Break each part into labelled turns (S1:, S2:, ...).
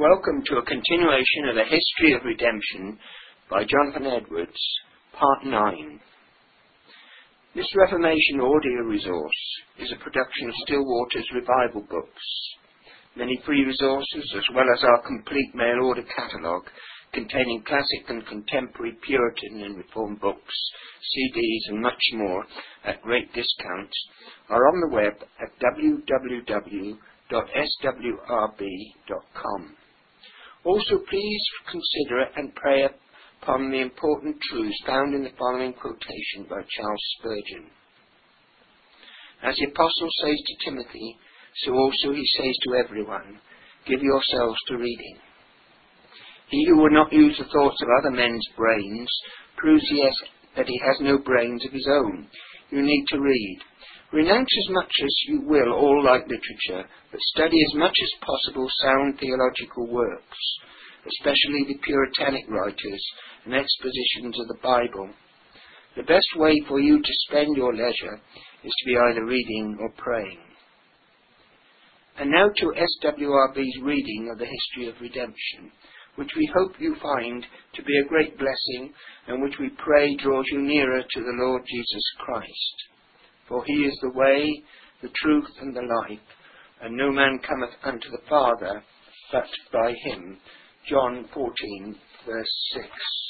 S1: Welcome to a continuation of the History of Redemption by Jonathan Edwards, Part 9. This Reformation audio resource is a production of Stillwater's Revival Books. Many free resources, as well as our complete mail order catalogue containing classic and contemporary Puritan and Reformed books, CDs and much more at great discounts, are on the web at www.swrb.com. Also, please consider and pray upon the important truths found in the following quotation by Charles Spurgeon. As the Apostle says to Timothy, so also he says to everyone, give yourselves to reading. He who will not use the thoughts of other men's brains proves that he has no brains of his own. You need to read. Renounce as much as you will all light literature, but study as much as possible sound theological works, especially the Puritanic writers and expositions of the Bible. The best way for you to spend your leisure is to be either reading or praying. And now to SWRB's reading of the History of Redemption, which we hope you find to be a great blessing and which we pray draws you nearer to the Lord Jesus Christ. For he is the way, the truth, and the life, and no man cometh unto the Father but by him. John 14, verse 6.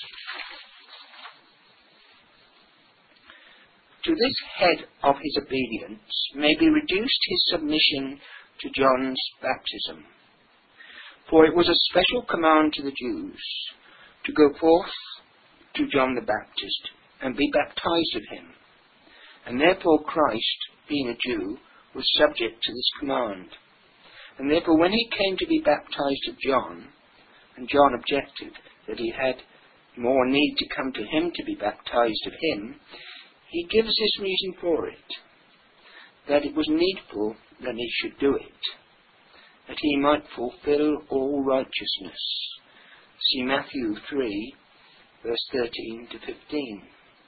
S1: To this head of his obedience may be reduced his submission to John's baptism. For it was a special command to the Jews to go forth to John the Baptist and be baptized of him. And therefore Christ, being a Jew, was subject to this command. And therefore when he came to be baptized of John, and John objected that he had more need to come to him to be baptized of him, he gives this reason for it, that it was needful that he should do it, that he might fulfill all righteousness. See Matthew 3, verse 13 to 15.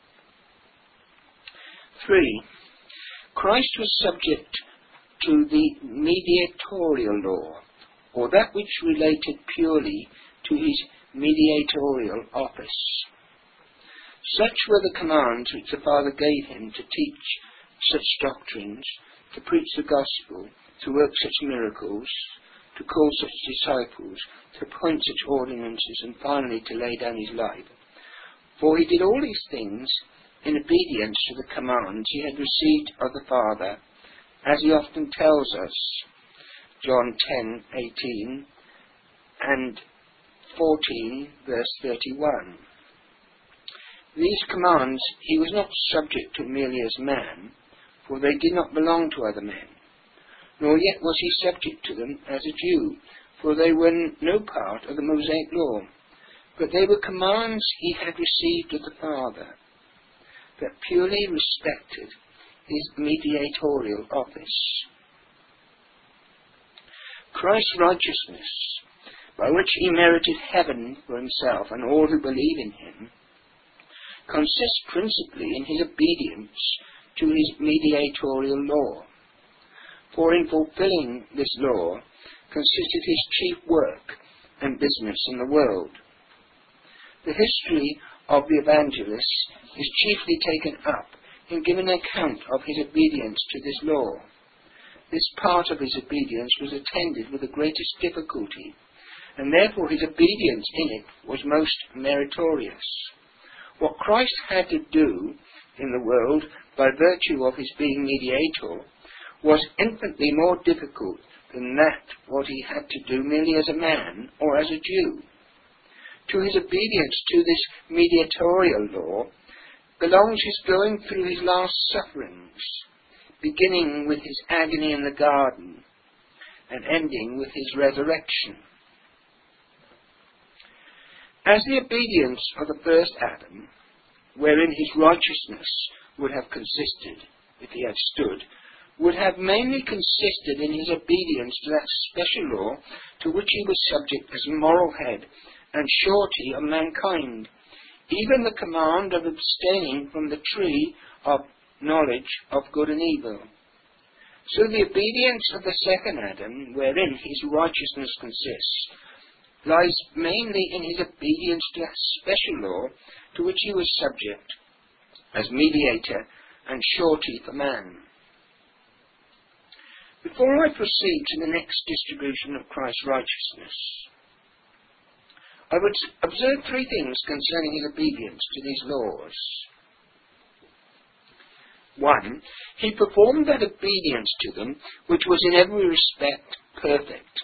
S1: 3. Christ was subject to the mediatorial law, or that which related purely to his mediatorial office. Such were the commands which the Father gave him to teach such doctrines, to preach the gospel, to work such miracles, to call such disciples, to appoint such ordinances, and finally to lay down his life. For he did all these things in obedience to the commands he had received of the Father, as he often tells us, John 10:18 and 14, verse 31. These commands he was not subject to merely as man, for they did not belong to other men, nor yet was he subject to them as a Jew, for they were no part of the Mosaic law, but they were commands he had received of the Father, that purely respected his mediatorial office. Christ's righteousness, by which he merited heaven for himself and all who believe in him, consists principally in his obedience to his mediatorial law. For in fulfilling this law consisted his chief work and business in the world. The history of the evangelists is chiefly taken up in giving account of his obedience to this law. This part of his obedience was attended with the greatest difficulty, and therefore his obedience in it was most meritorious. What Christ had to do in the world by virtue of his being mediator was infinitely more difficult than what he had to do merely as a man or as a Jew. To his obedience to this mediatorial law belongs his going through his last sufferings, beginning with his agony in the garden and ending with his resurrection. As the obedience of the first Adam, wherein his righteousness would have consisted, if he had stood, would have mainly consisted in his obedience to that special law to which he was subject as moral head and surety of mankind, even the command of abstaining from the tree of knowledge of good and evil. So the obedience of the second Adam, wherein his righteousness consists, lies mainly in his obedience to that special law to which he was subject as mediator and surety for man. Before I proceed to the next distribution of Christ's righteousness, I would observe three things concerning his obedience to these laws. 1. He performed that obedience to them which was in every respect perfect.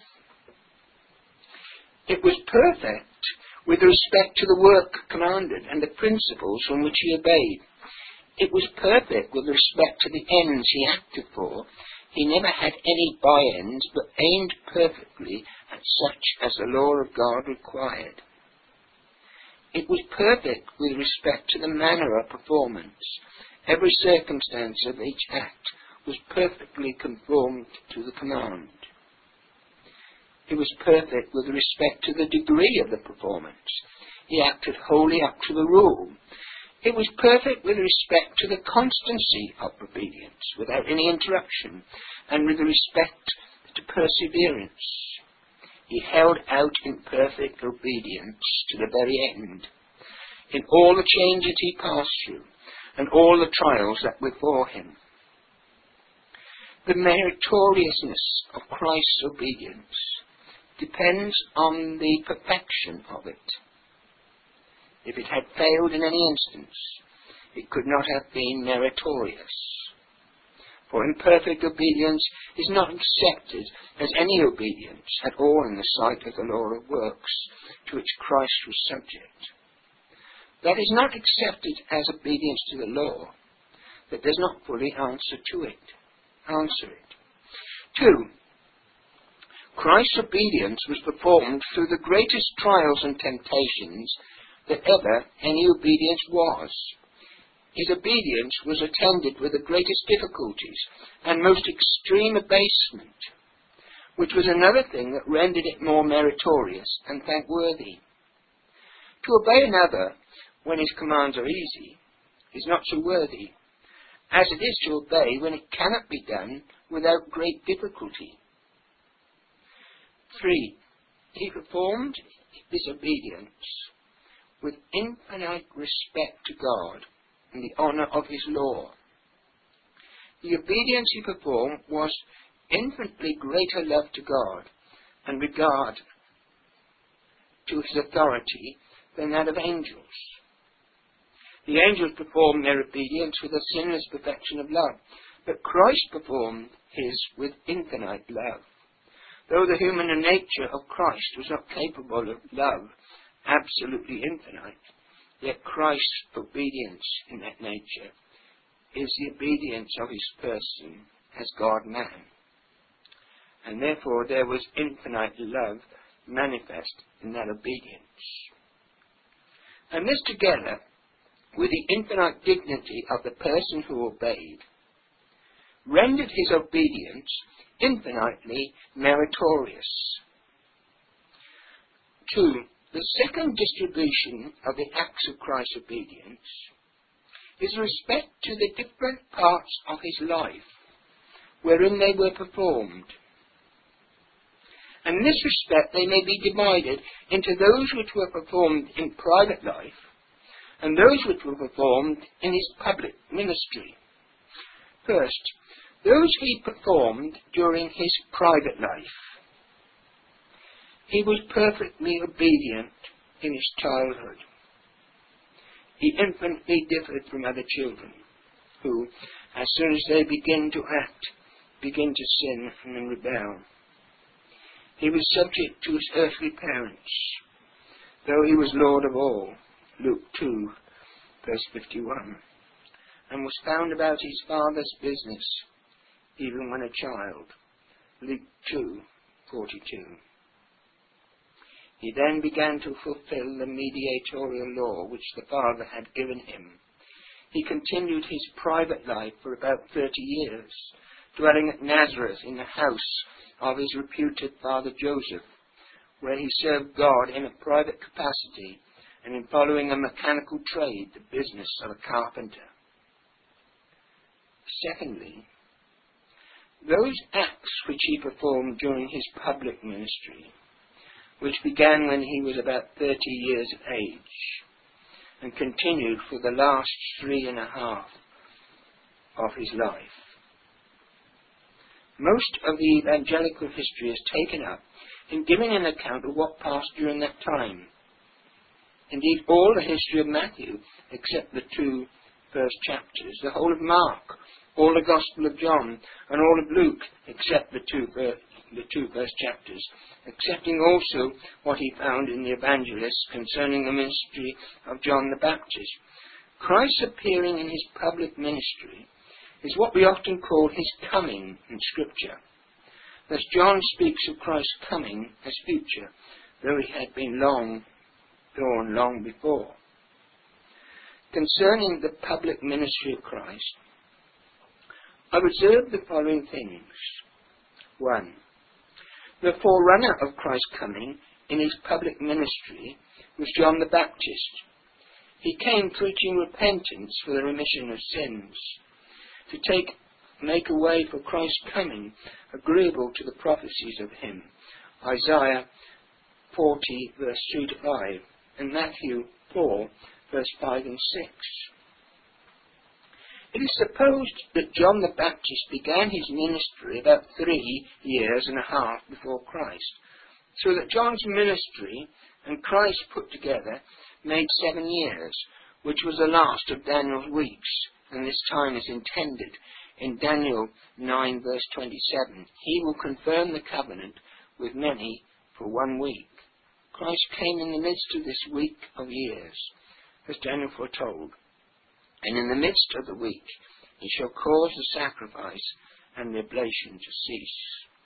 S1: It was perfect with respect to the work commanded and the principles from which he obeyed. It was perfect with respect to the ends he acted for. He never had any by-ends, but aimed perfectly at such as the law of God required. It was perfect with respect to the manner of performance. Every circumstance of each act was perfectly conformed to the command. It was perfect with respect to the degree of the performance. He acted wholly up to the rule. It was perfect with respect to the constancy of obedience, without any interruption, and with respect to perseverance. He held out in perfect obedience to the very end, in all the changes he passed through, and all the trials that were before him. The meritoriousness of Christ's obedience depends on the perfection of it. If it had failed in any instance, it could not have been meritorious. For imperfect obedience is not accepted as any obedience at all in the sight of the law of works to which Christ was subject. That is not accepted as obedience to the law that does not fully answer it. 2. Christ's obedience was performed through the greatest trials and temptations that ever any obedience was. His obedience was attended with the greatest difficulties and most extreme abasement, which was another thing that rendered it more meritorious and thankworthy. To obey another when his commands are easy is not so worthy, as it is to obey when it cannot be done without great difficulty. 3. He performed this obedience with infinite respect to God and the honour of his law. The obedience he performed was infinitely greater love to God and regard to his authority than that of angels. The angels performed their obedience with a sinless perfection of love, but Christ performed his with infinite love. Though the human nature of Christ was not capable of love absolutely infinite, yet Christ's obedience in that nature is the obedience of his person as God-man. And therefore there was infinite love manifest in that obedience. And this together with the infinite dignity of the person who obeyed rendered his obedience infinitely meritorious. 2. The second distribution of the acts of Christ's obedience is respect to the different parts of his life wherein they were performed. And in this respect they may be divided into those which were performed in private life and those which were performed in his public ministry. First, those he performed during his private life. He was perfectly obedient in his childhood. He infinitely differed from other children, who, as soon as they begin to act, begin to sin and rebel. He was subject to his earthly parents, though he was Lord of all, Luke 2, verse 51, and was found about his father's business, even when a child, Luke 2, 42. He then began to fulfill the mediatorial law which the Father had given him. He continued his private life for about 30 years, dwelling at Nazareth in the house of his reputed father Joseph, where he served God in a private capacity and in following a mechanical trade, the business of a carpenter. Secondly, those acts which he performed during his public ministry which began when he was about 30 years of age and continued for the last 3.5 of his life. Most of the evangelical history is taken up in giving an account of what passed during that time. Indeed, all the history of Matthew, except the 2 first chapters, the whole of Mark, all the Gospel of John, and all of Luke, except the two first chapters, excepting also what he found in the evangelists concerning the ministry of John the Baptist. Christ appearing in his public ministry is what we often call his coming in Scripture. Thus John speaks of Christ's coming as future, though he had been long before. Concerning the public ministry of Christ, I've observed the following things. 1. The forerunner of Christ's coming in his public ministry was John the Baptist. He came preaching repentance for the remission of sins, to make a way for Christ's coming, agreeable to the prophecies of him, Isaiah 40, verse 3 to 5, and Matthew 4, verse 5 and 6. It is supposed that John the Baptist began his ministry about 3.5 years before Christ, so that John's ministry and Christ put together made 7 years, which was the last of Daniel's weeks, and this time is intended in Daniel 9, verse 27. He will confirm the covenant with many for 1 week. Christ came in the midst of this week of years, as Daniel foretold. And in the midst of the week he shall cause the sacrifice and the oblation to cease.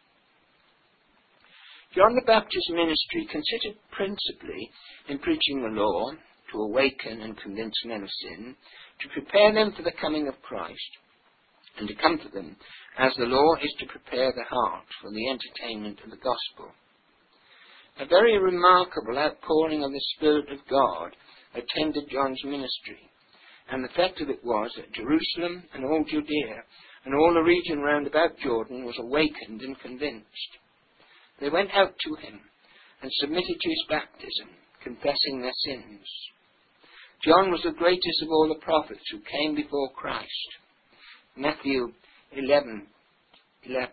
S1: John the Baptist's ministry consisted principally in preaching the law, to awaken and convince men of sin, to prepare them for the coming of Christ, and to comfort them, as the law is to prepare the heart for the entertainment of the gospel. A very remarkable outpouring of the Spirit of God attended John's ministry, and the fact of it was that Jerusalem and all Judea and all the region round about Jordan was awakened and convinced. They went out to him and submitted to his baptism, confessing their sins. John was the greatest of all the prophets who came before Christ. Matthew 11:11.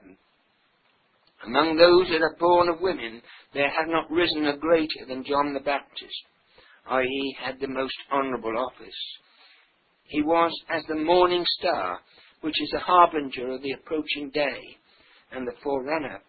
S1: Among those that are born of women, there had not risen a greater than John the Baptist, i.e., had the most honourable office. He was as the morning star, which is a harbinger of the approaching day, and the forerunner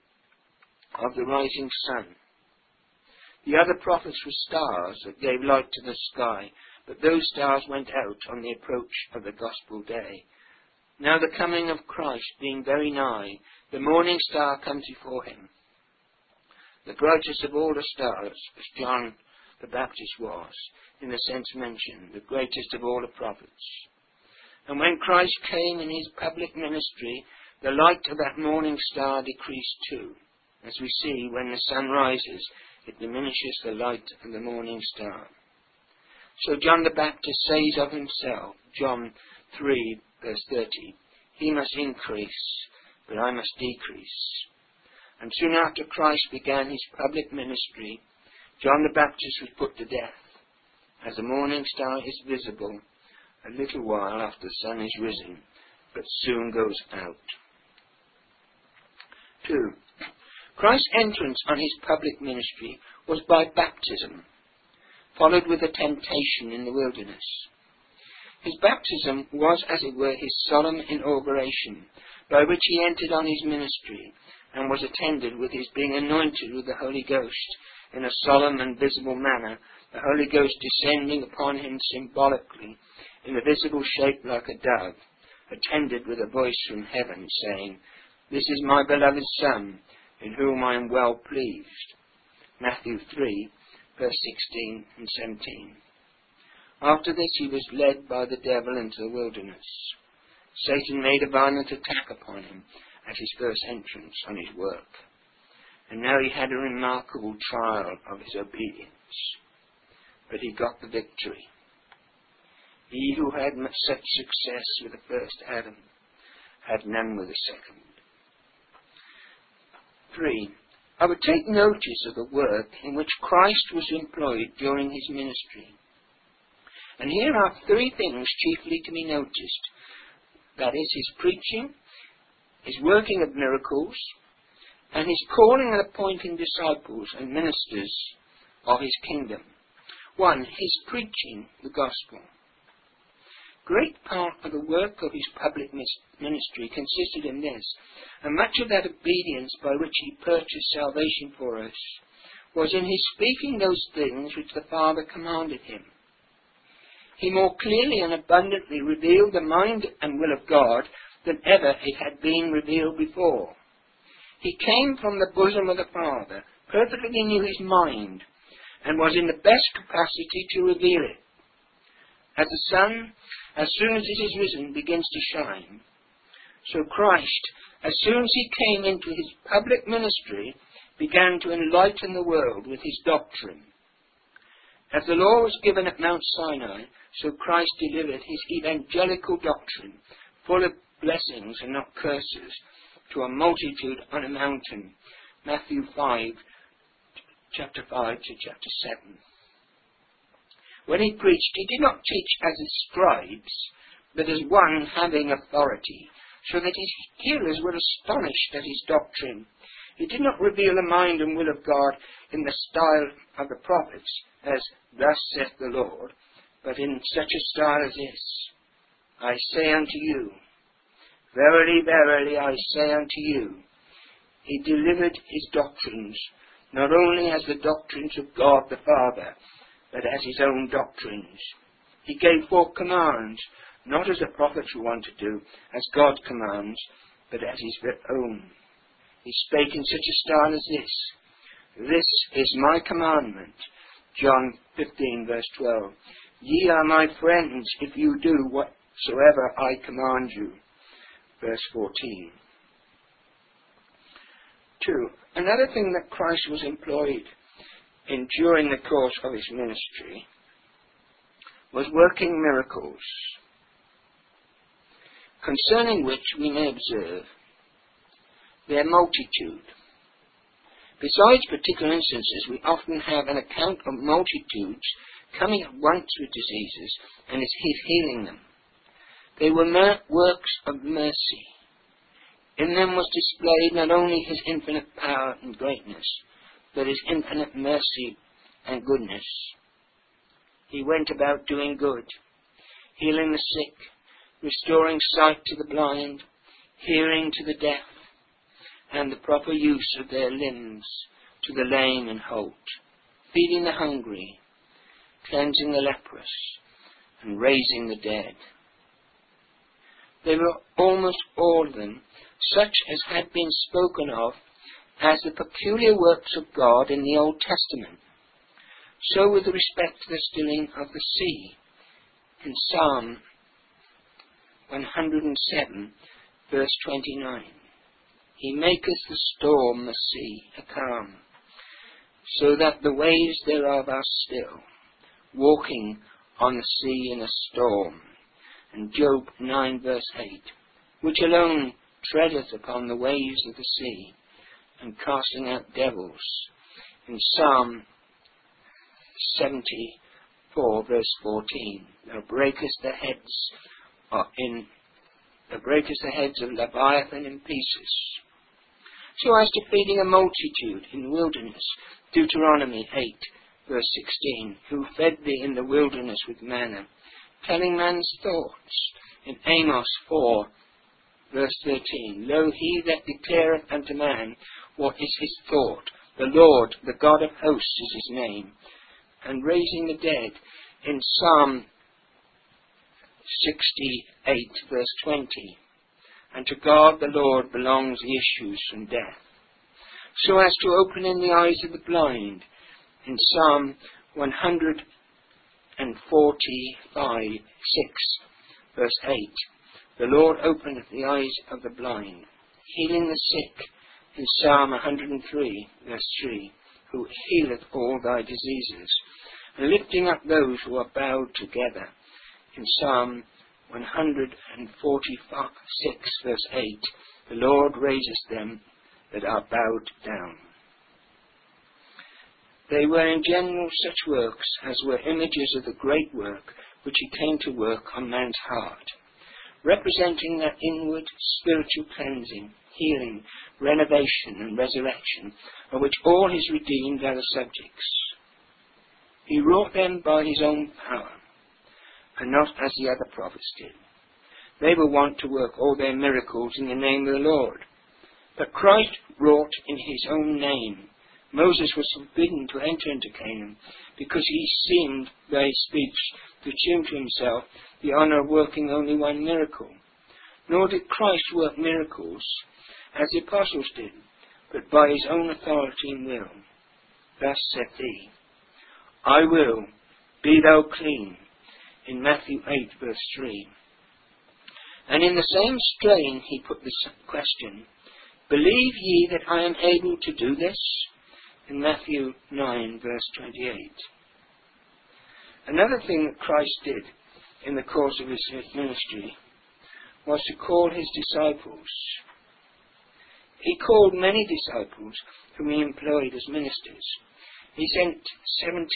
S1: of the rising sun. The other prophets were stars that gave light to the sky, but those stars went out on the approach of the gospel day. Now the coming of Christ being very nigh, the morning star comes before him. The brightest of all the stars, as John the Baptist was, in the sense mentioned, the greatest of all the prophets. And when Christ came in his public ministry, the light of that morning star decreased too. As we see, when the sun rises, it diminishes the light of the morning star. So John the Baptist says of himself, John 3, verse 30, he must increase, but I must decrease. And soon after Christ began his public ministry, John the Baptist was put to death, as the morning star is visible a little while after the sun is risen, but soon goes out. 2. Christ's entrance on his public ministry was by baptism, followed with a temptation in the wilderness. His baptism was, as it were, his solemn inauguration, by which he entered on his ministry, and was attended with his being anointed with the Holy Ghost in a solemn and visible manner, the Holy Ghost descending upon him symbolically in a visible shape like a dove, attended with a voice from heaven saying, "This is my beloved Son, in whom I am well pleased." Matthew 3, verse 16 and 17. After this he was led by the devil into the wilderness. Satan made a violent attack upon him at his first entrance on his work. And now he had a remarkable trial of his obedience. But he got the victory. He who had such success with the first Adam had none with the second. 3. I would take notice of the work in which Christ was employed during his ministry. And here are three things chiefly to be noticed. That is, his preaching, his working of miracles, and his calling and appointing disciples and ministers of his kingdom. 1. His preaching the gospel. Great part of the work of his public ministry consisted in this, and much of that obedience by which he purchased salvation for us was in his speaking those things which the Father commanded him. He more clearly and abundantly revealed the mind and will of God than ever it had been revealed before. He came from the bosom of the Father, perfectly knew his mind, and was in the best capacity to reveal it. As the sun, as soon as it is risen, begins to shine, so Christ, as soon as he came into his public ministry, began to enlighten the world with his doctrine. As the law was given at Mount Sinai, so Christ delivered his evangelical doctrine, full of blessings and not curses, to a multitude on a mountain. Matthew 5, chapter 5 to chapter 7. When he preached, he did not teach as his scribes, but as one having authority, so that his hearers were astonished at his doctrine. He did not reveal the mind and will of God in the style of the prophets, as thus saith the Lord, but in such a style as this. I say unto you, verily, verily, I say unto you. He delivered his doctrines, not only as the doctrines of God the Father, but as his own doctrines. He gave forth commands, not as the prophets were wont to do, as God commands, but as his own. He spake in such a style as this. This is my commandment. John 15, verse 12. Ye are my friends if you do whatsoever I command you. Verse 14. 2. Another thing that Christ was employed in during the course of his ministry was working miracles, concerning which we may observe their multitude. Besides particular instances, we often have an account of multitudes coming at once with diseases and his healing them. They were works of mercy. In them was displayed not only his infinite power and greatness, but his infinite mercy and goodness. He went about doing good, healing the sick, restoring sight to the blind, hearing to the deaf, and the proper use of their limbs to the lame and halt, feeding the hungry, cleansing the leprous, and raising the dead. They were almost all of them such as had been spoken of as the peculiar works of God in the Old Testament. So with respect to the stilling of the sea, in Psalm 107, verse 29, He maketh the storm the sea a calm, so that the waves thereof are still, walking on the sea in a storm. And Job 9, verse 8, which alone treadeth upon the waves of the sea, and casting out devils. In Psalm 74, verse 14, Thou breakest the heads of Leviathan in pieces, so as to feeding a multitude in the wilderness. Deuteronomy 8, verse 16, who fed thee in the wilderness with manna, telling man's thoughts. In Amos 4, verse 13, Lo, he that declareth unto man what is his thought, the Lord, the God of hosts is his name. And raising the dead, in Psalm 68, verse 20, and to God the Lord belongs the issues from death, so as to open in the eyes of the blind. In Psalm 145, 6, verse 8, the Lord openeth the eyes of the blind, healing the sick. In Psalm 103, verse 3, who healeth all thy diseases, and lifting up those who are bowed together. In Psalm 146, verse 8, the Lord raiseth them that are bowed down. They were in general such works as were images of the great work which he came to work on man's heart, representing that inward spiritual cleansing, healing, renovation and resurrection of which all his redeemed are the subjects. He wrought them by his own power, and not as the other prophets did. They were wont to work all their miracles in the name of the Lord. But Christ wrought in his own name. Moses was forbidden to enter into Canaan because he seemed by his speech to assume to himself the honour of working only one miracle. Nor did Christ work miracles as the apostles did, but by his own authority and will. Thus saith he, I will, be thou clean, in Matthew 8 verse 3. And in the same strain he put this question, believe ye that I am able to do this? In Matthew 9 verse 28. Another thing that Christ did in the course of his ministry was to call his disciples. He called many disciples whom he employed as ministers. He sent 70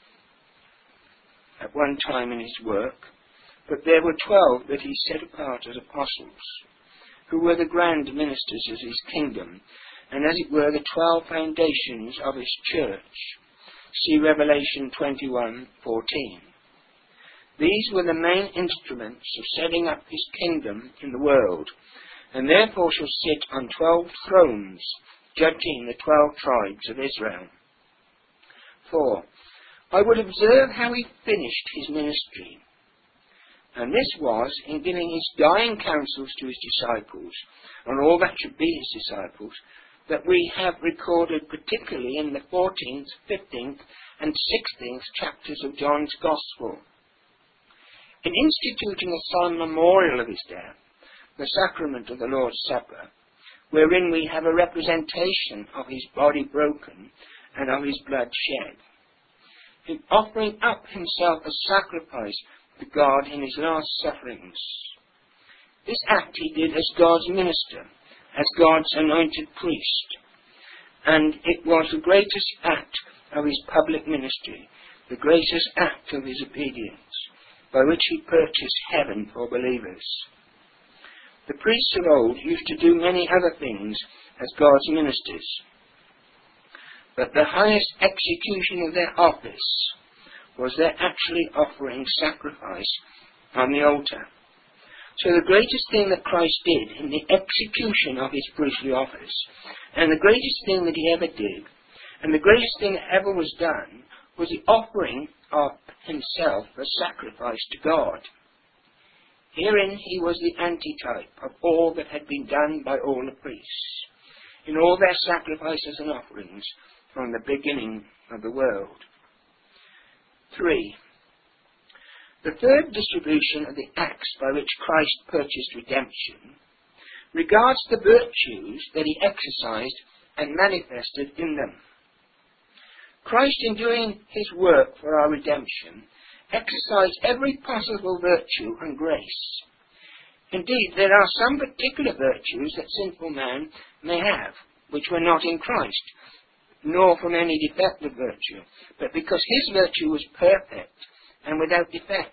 S1: at one time in his work, but there were 12 that he set apart as apostles, who were the grand ministers of his kingdom, and as it were the 12 foundations of his church. See Revelation 21:14. These were the main instruments of setting up his kingdom in the world, and therefore shall sit on 12 thrones, judging the 12 tribes of Israel. 4. I would observe how he finished his ministry. And this was in giving his dying counsels to his disciples, and all that should be his disciples, that we have recorded particularly in the 14th, 15th, and 16th chapters of John's Gospel. In instituting a solemn memorial of his death, the sacrament of the Lord's Supper, wherein we have a representation of his body broken and of his blood shed, in offering up himself as sacrifice to God in his last sufferings. This act he did as God's minister, as God's anointed priest, and it was the greatest act of his public ministry, the greatest act of his obedience, by which he purchased heaven for believers. The priests of old used to do many other things as God's ministers, but the highest execution of their office was their actually offering sacrifice on the altar. So the greatest thing that Christ did in the execution of his priestly office, and the greatest thing that he ever did, and the greatest thing that ever was done, was the offering of himself as sacrifice to God. Herein he was the antitype of all that had been done by all the priests, in all their sacrifices and offerings from the beginning of the world. 3. The third distribution of the acts by which Christ purchased redemption regards the virtues that he exercised and manifested in them. Christ, in doing his work for our redemption, exercised every possible virtue and grace. Indeed, there are some particular virtues that sinful man may have, which were not in Christ, nor from any defect of virtue, but because his virtue was perfect and without defect.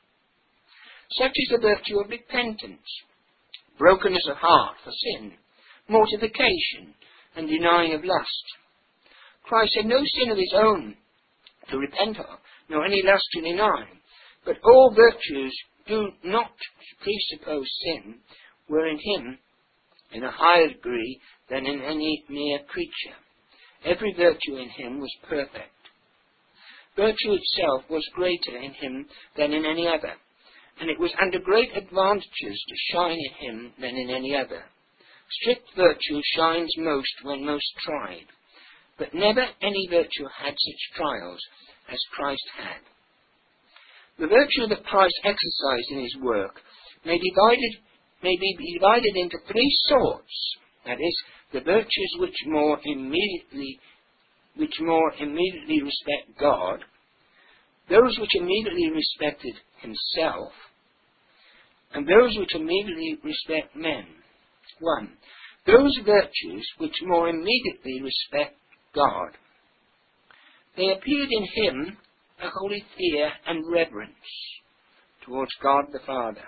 S1: Such is the virtue of repentance, brokenness of heart for sin, mortification, and denying of lust. Christ had no sin of his own to repent of, nor any lust to deny, but all virtues do not presuppose sin were in him in a higher degree than in any mere creature. Every virtue in him was perfect. Virtue itself was greater in him than in any other, and it was under great advantages to shine in him than in any other. Strict virtue shines most when most tried, but never any virtue had such trials as Christ had. The virtue that Christ exercised in his work may be divided into 3 sorts, that is, the virtues which more immediately respect God, those which immediately respected himself, and those which immediately respect men. 1. Those virtues which more immediately respect God. They appeared in him a holy fear and reverence towards God the Father.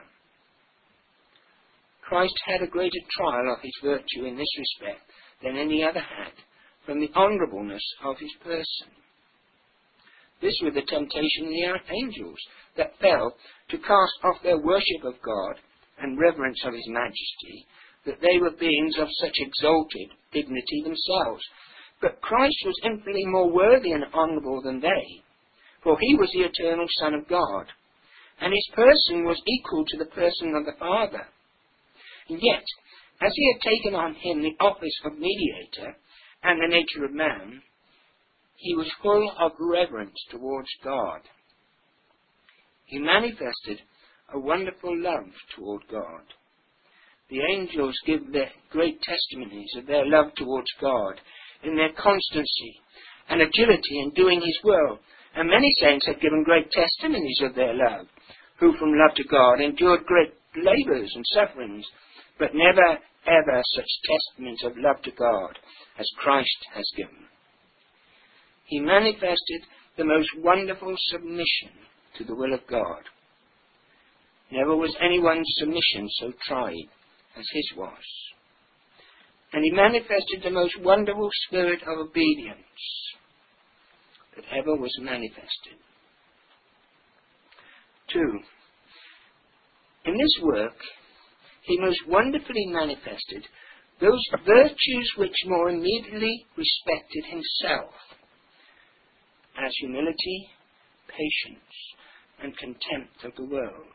S1: Christ had a greater trial of his virtue in this respect than any other had, from the honourableness of his person. This was the temptation of the angels that fell to cast off their worship of God and reverence of his majesty, that they were beings of such exalted dignity themselves. But Christ was infinitely more worthy and honourable than they, for he was the eternal Son of God, and his person was equal to the person of the Father. And yet, as he had taken on him the office of mediator and the nature of man, he was full of reverence towards God. He manifested a wonderful love toward God. The angels give their great testimonies of their love towards God in their constancy and agility in doing his will, and many saints have given great testimonies of their love, who from love to God endured great labours and sufferings, but never ever such testaments of love to God as Christ has given. He manifested the most wonderful submission to the will of God. Never was anyone's submission so tried as his was. And he manifested the most wonderful spirit of obedience that ever was manifested. 2. In this work, he most wonderfully manifested those virtues which more immediately respected himself, as humility, patience, and contempt of the world.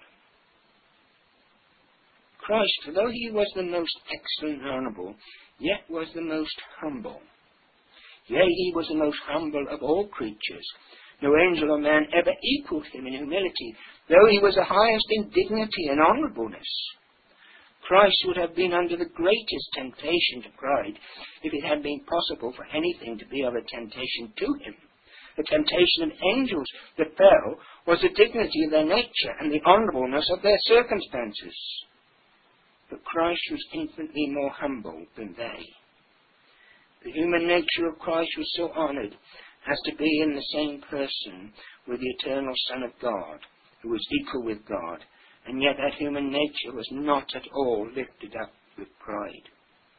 S1: Christ, though he was the most excellent and honourable, yet was the most humble. Yea, he was the most humble of all creatures. No angel or man ever equalled him in humility, though he was the highest in dignity and honourableness. Christ would have been under the greatest temptation to pride if it had been possible for anything to be of a temptation to him. The temptation of angels that fell was the dignity of their nature and the honourableness of their circumstances. But Christ was infinitely more humble than they. The human nature of Christ was so honoured as to be in the same person with the eternal Son of God, who was equal with God, and yet that human nature was not at all lifted up with pride.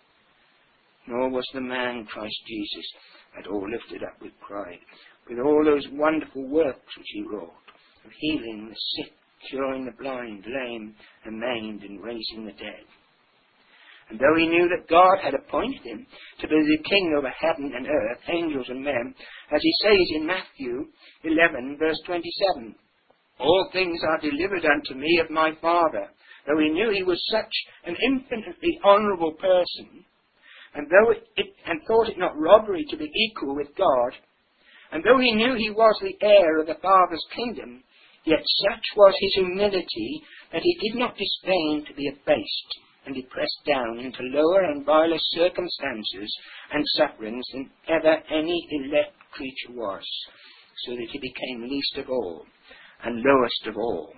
S1: Nor was the man Christ Jesus at all lifted up with pride, with all those wonderful works which he wrought, of healing the sick, curing the blind, lame, and maimed, and raising the dead. And though he knew that God had appointed him to be the king over heaven and earth, angels and men, as he says in Matthew 11, verse 27, all things are delivered unto me of my Father, though he knew he was such an infinitely honourable person, and thought it not robbery to be equal with God, and though he knew he was the heir of the Father's kingdom, yet such was his humility that he did not disdain to be abased and be pressed down into lower and viler circumstances and sufferings than ever any elect creature was, so that he became least of all and lowest of all.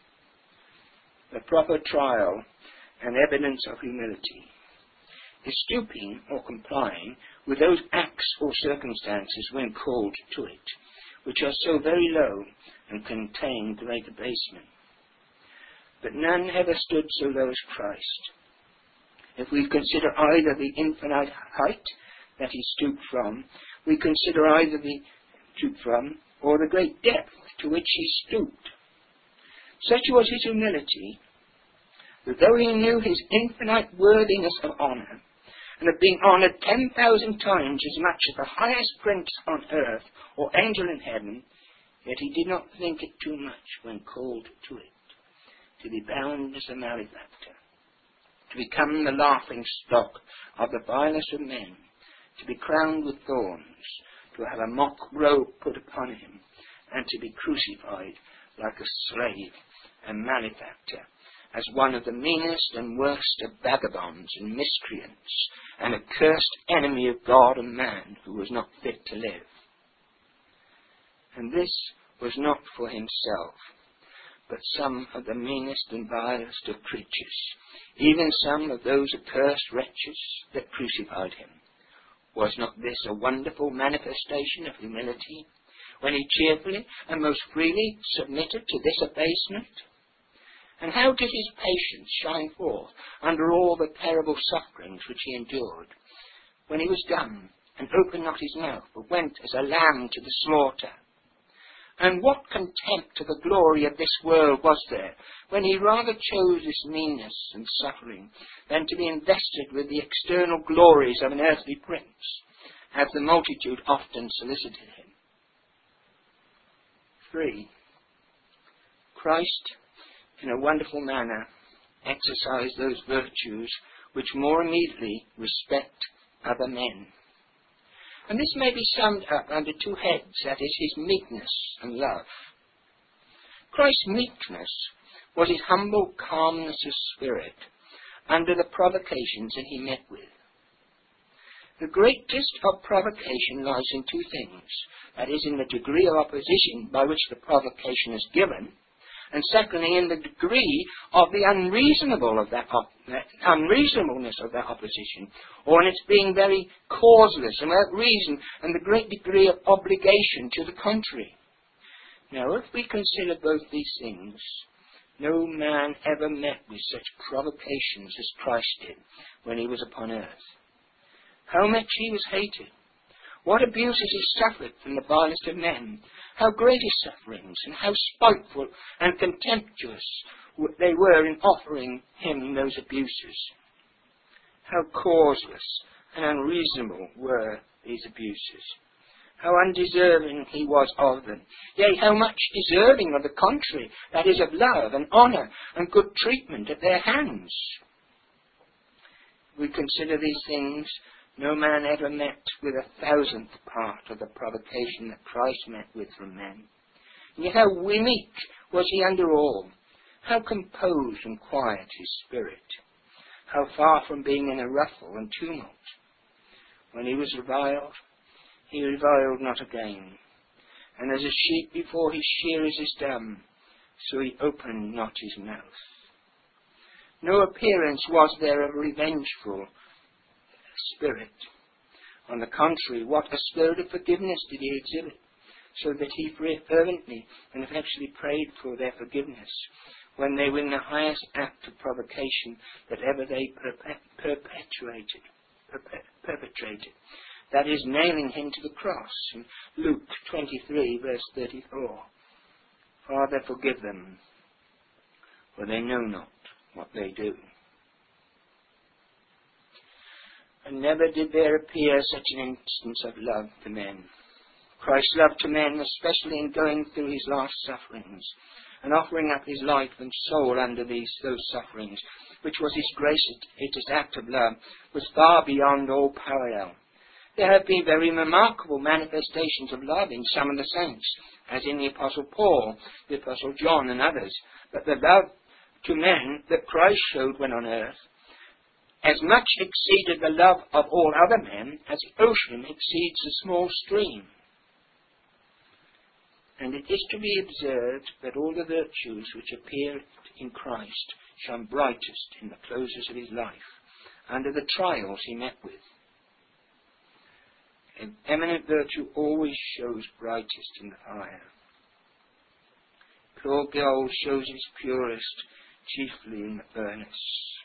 S1: The proper trial and evidence of humility is stooping or complying with those acts or circumstances when called to it, which are so very low and contain great abasement. But none ever stood so low as Christ. If we consider either the infinite height that he stooped from, we consider either the stooped from or the great depth to which he stooped. Such was his humility, that though he knew his infinite worthiness of honour, and of being honoured 10,000 times as much as the highest prince on earth or angel in heaven, yet he did not think it too much when called to it, to be bound as a malefactor, to become the laughing stock of the vilest of men, to be crowned with thorns, to have a mock robe put upon him, and to be crucified like a slave and malefactor, as one of the meanest and worst of vagabonds and miscreants, and a cursed enemy of God and man who was not fit to live. And this was not for himself, but some of the meanest and vilest of creatures, even some of those accursed wretches that crucified him. Was not this a wonderful manifestation of humility? when he cheerfully and most freely submitted to this abasement? And how did his patience shine forth under all the terrible sufferings which he endured, when he was dumb and opened not his mouth, but went as a lamb to the slaughter? And what contempt to the glory of this world was there, when he rather chose this meanness and suffering than to be invested with the external glories of an earthly prince, as the multitude often solicited him? 3. Christ, in a wonderful manner, exercised those virtues which more immediately respect other men. And this may be summed up under two heads, that is, his meekness and love. Christ's meekness was his humble calmness of spirit under the provocations that he met with. The greatest of provocation lies in two things, that is, in the degree of opposition by which the provocation is given, and secondly, in the degree of the unreasonableness of that opposition, or in its being very causeless and without reason, and the great degree of obligation to the contrary. Now, if we consider both these things, no man ever met with such provocations as Christ did when he was upon earth. How much he was hated, what abuses he suffered from the vilest of men, how great his sufferings, and how spiteful and contemptuous they were in offering him those abuses. How causeless and unreasonable were these abuses. How undeserving he was of them. Yea, how much deserving of the contrary, that is, of love and honour and good treatment at their hands. If we consider these things, no man ever met with 1,000th part of the provocation that Christ met with from men. And yet how meek was he under all, how composed and quiet his spirit, how far from being in a ruffle and tumult. When he was reviled, he reviled not again, and as a sheep before his shearers is dumb, so he opened not his mouth. No appearance was there of revengeful spirit. On the contrary, what a spirit of forgiveness did he exhibit, so that he fervently and effectually prayed for their forgiveness when they were in the highest act of provocation that ever they perpetrated. That is, nailing him to the cross in Luke 23, verse 34. Father, forgive them, for they know not what they do. And never did there appear such an instance of love to men. Christ's love to men, especially in going through his last sufferings, and offering up his life and soul under those sufferings, which was his greatest act of love, was far beyond all parallel. There have been very remarkable manifestations of love in some of the saints, as in the Apostle Paul, the Apostle John, and others. But the love to men that Christ showed when on earth as much exceeded the love of all other men as the ocean exceeds the small stream. And it is to be observed that all the virtues which appeared in Christ shone brightest in the closes of his life, under the trials he met with. An eminent virtue always shows brightest in the fire. Pure gold shows its purest chiefly in the furnace.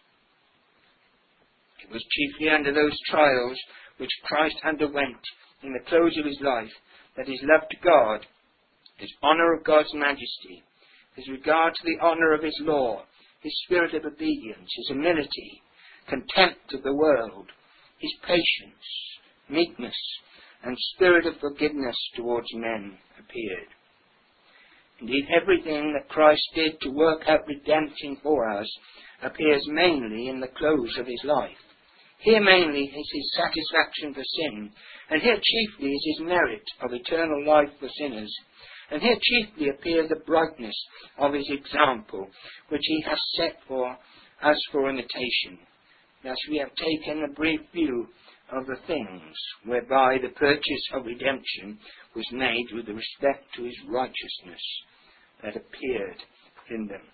S1: It was chiefly under those trials which Christ underwent in the close of his life that his love to God, his honour of God's majesty, his regard to the honour of his law, his spirit of obedience, his humility, contempt of the world, his patience, meekness, and spirit of forgiveness towards men appeared. Indeed, everything that Christ did to work out redemption for us appears mainly in the close of his life. Here mainly is his satisfaction for sin, and here chiefly is his merit of eternal life for sinners, and here chiefly appears the brightness of his example, which he has set for us for imitation. Thus we have taken a brief view of the things whereby the purchase of redemption was made with respect to his righteousness that appeared in them.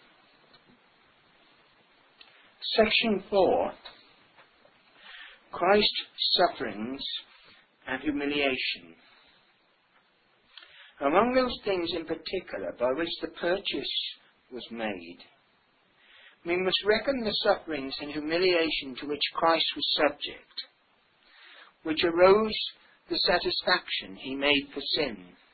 S1: Section 4. Christ's sufferings and humiliation. Among those things in particular by which the purchase was made, we must reckon the sufferings and humiliation to which Christ was subject, which arose the satisfaction he made for sin.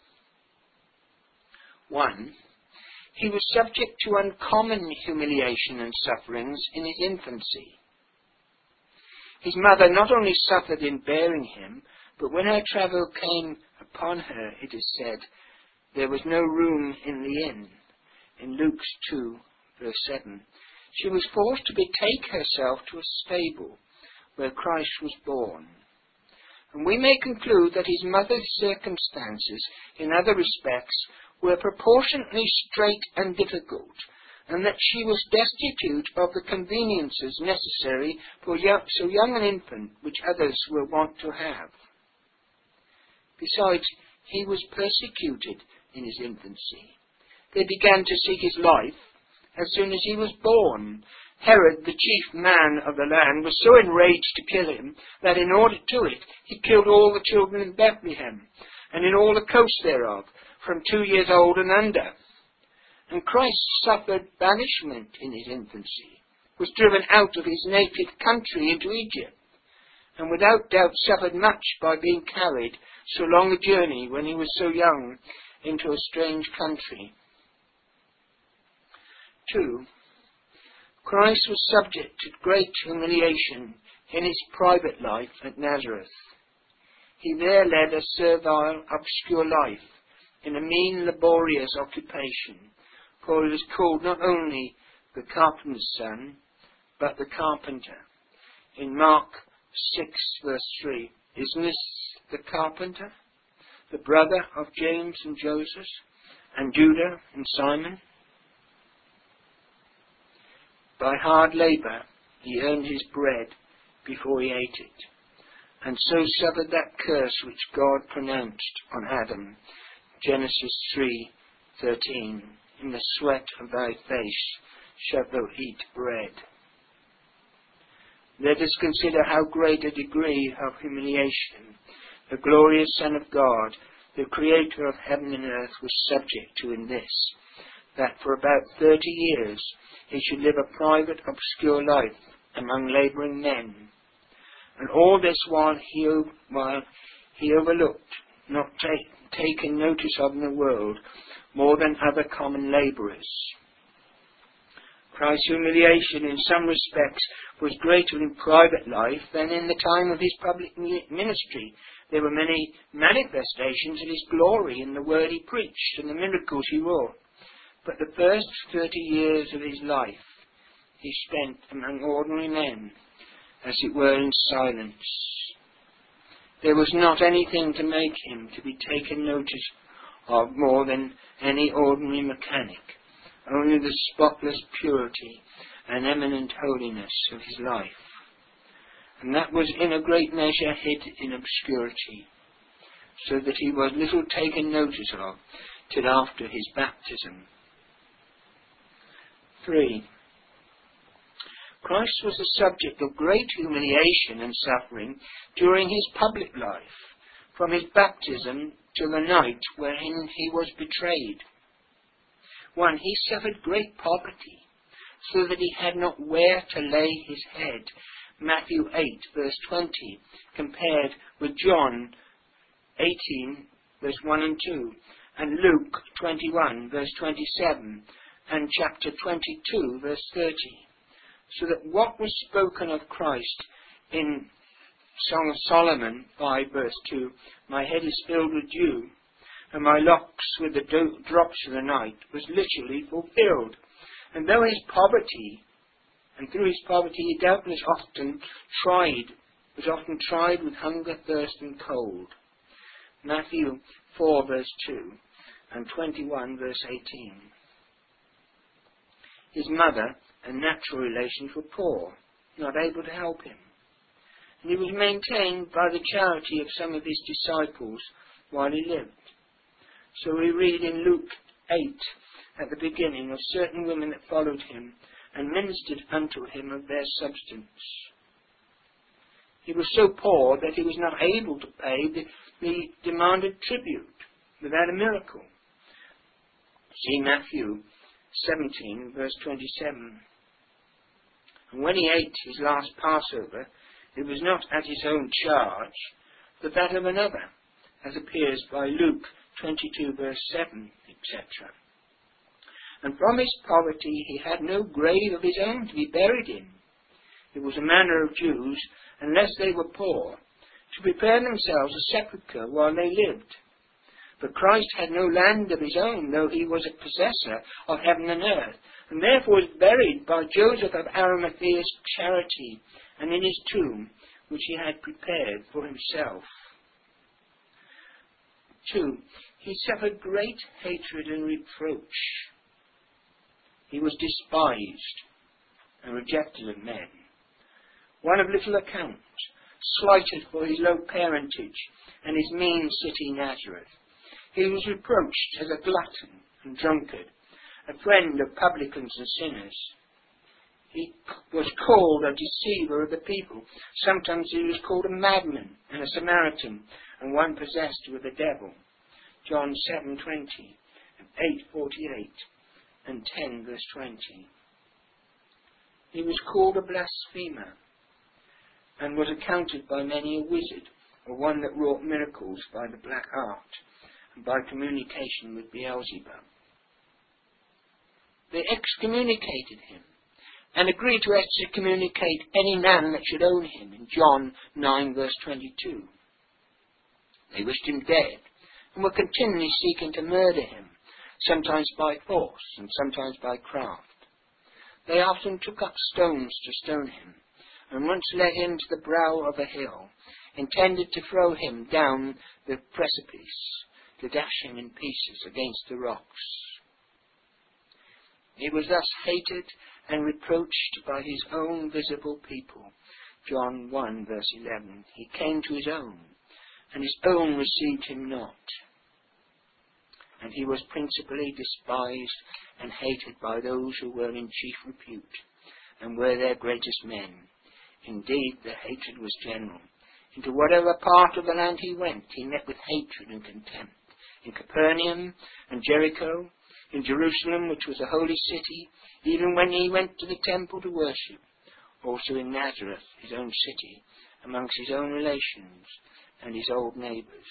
S1: 1. He was subject to uncommon humiliation and sufferings in his infancy. His mother not only suffered in bearing him, but when her travel came upon her, it is said, there was no room in the inn. In Luke 2, verse 7. She was forced to betake herself to a stable where Christ was born. And we may conclude that his mother's circumstances, in other respects, were proportionately strait and difficult, and that she was destitute of the conveniences necessary for so young an infant which others were wont to have. Besides, he was persecuted in his infancy. They began to seek his life as soon as he was born. Herod, the chief man of the land, was so enraged to kill him that in order to it he killed all the children in Bethlehem and in all the coast thereof, from 2 years old and under. And Christ suffered banishment in his infancy, was driven out of his native country into Egypt, and without doubt suffered much by being carried so long a journey when he was so young into a strange country. 2. Christ was subject to great humiliation in his private life at Nazareth. He there led a servile, obscure life in a mean, laborious occupation, for he was called not only the carpenter's son, but the carpenter. In Mark 6, verse 3, isn't this the carpenter, the brother of James and Joseph, and Judah and Simon? By hard labour he earned his bread before he ate it, and so suffered that curse which God pronounced on Adam. Genesis 3:13. In the sweat of thy face shalt thou eat bread. Let us consider how great a degree of humiliation the glorious Son of God, the Creator of heaven and earth, was subject to in this, that for about 30 years he should live a private, obscure life among labouring men, and all this while he overlooked, not taken notice of in the world, more than other common labourers. Christ's humiliation in some respects was greater in private life than in the time of his public ministry. There were many manifestations of his glory in the word he preached and the miracles he wrought. But the first 30 years of his life he spent among ordinary men, as it were in silence. There was not anything to make him to be taken notice of more than any ordinary mechanic, only the spotless purity and eminent holiness of his life. And that was in a great measure hid in obscurity, so that he was little taken notice of till after his baptism. 3. Christ was the subject of great humiliation and suffering during his public life, from his baptism to the night wherein he was betrayed. 1. He suffered great poverty, so that he had not where to lay his head. Matthew 8, verse 20, compared with John 18, verse 1 and 2, and Luke 21, verse 27, and chapter 22, verse 30. So that what was spoken of Christ in Song of Solomon 5, verse 2, my head is filled with dew, and my locks with the drops of the night, was literally fulfilled. And though his poverty, and through his poverty he doubtless was often tried with hunger, thirst, and cold. Matthew 4, verse 2, and 21, verse 18. His mother and natural relations were poor, not able to help him, and he was maintained by the charity of some of his disciples while he lived. So we read in Luke 8 at the beginning of certain women that followed him and ministered unto him of their substance. He was so poor that he was not able to pay the demanded tribute, without a miracle. See Matthew 17, verse 27. And when he ate his last Passover, it was not at his own charge, but that of another, as appears by Luke 22, verse 7, etc. And from his poverty he had no grave of his own to be buried in. It was a manner of Jews, unless they were poor, to prepare themselves a sepulchre while they lived. But Christ had no land of his own, though he was a possessor of heaven and earth, and therefore was buried by Joseph of Arimathea's charity, and in his tomb, which he had prepared for himself. 2. He suffered great hatred and reproach. He was despised and rejected of men, one of little account, slighted for his low parentage and his mean city Nazareth. He was reproached as a glutton and drunkard, a friend of publicans and sinners. He was called a deceiver of the people. Sometimes he was called a madman and a Samaritan, and one possessed with the devil. John 7:20, and 8:48, and 10 verse 20. He was called a blasphemer, and was accounted by many a wizard, or one that wrought miracles by the black art, and by communication with Beelzebub. They excommunicated him, and agreed to excommunicate any man that should own him, in John 9 verse 22. They wished him dead, and were continually seeking to murder him, sometimes by force, and sometimes by craft. They often took up stones to stone him, and once led him to the brow of a hill, intended to throw him down the precipice, to dash him in pieces against the rocks. He was thus hated and reproached by his own visible people. John 1 verse 11. He came to his own, and his own received him not. And he was principally despised and hated by those who were in chief repute, and were their greatest men. Indeed, the hatred was general. Into whatever part of the land he went, he met with hatred and contempt. In Capernaum and Jericho, in Jerusalem, which was a holy city, even when he went to the temple to worship, also in Nazareth, his own city, amongst his own relations and his old neighbours.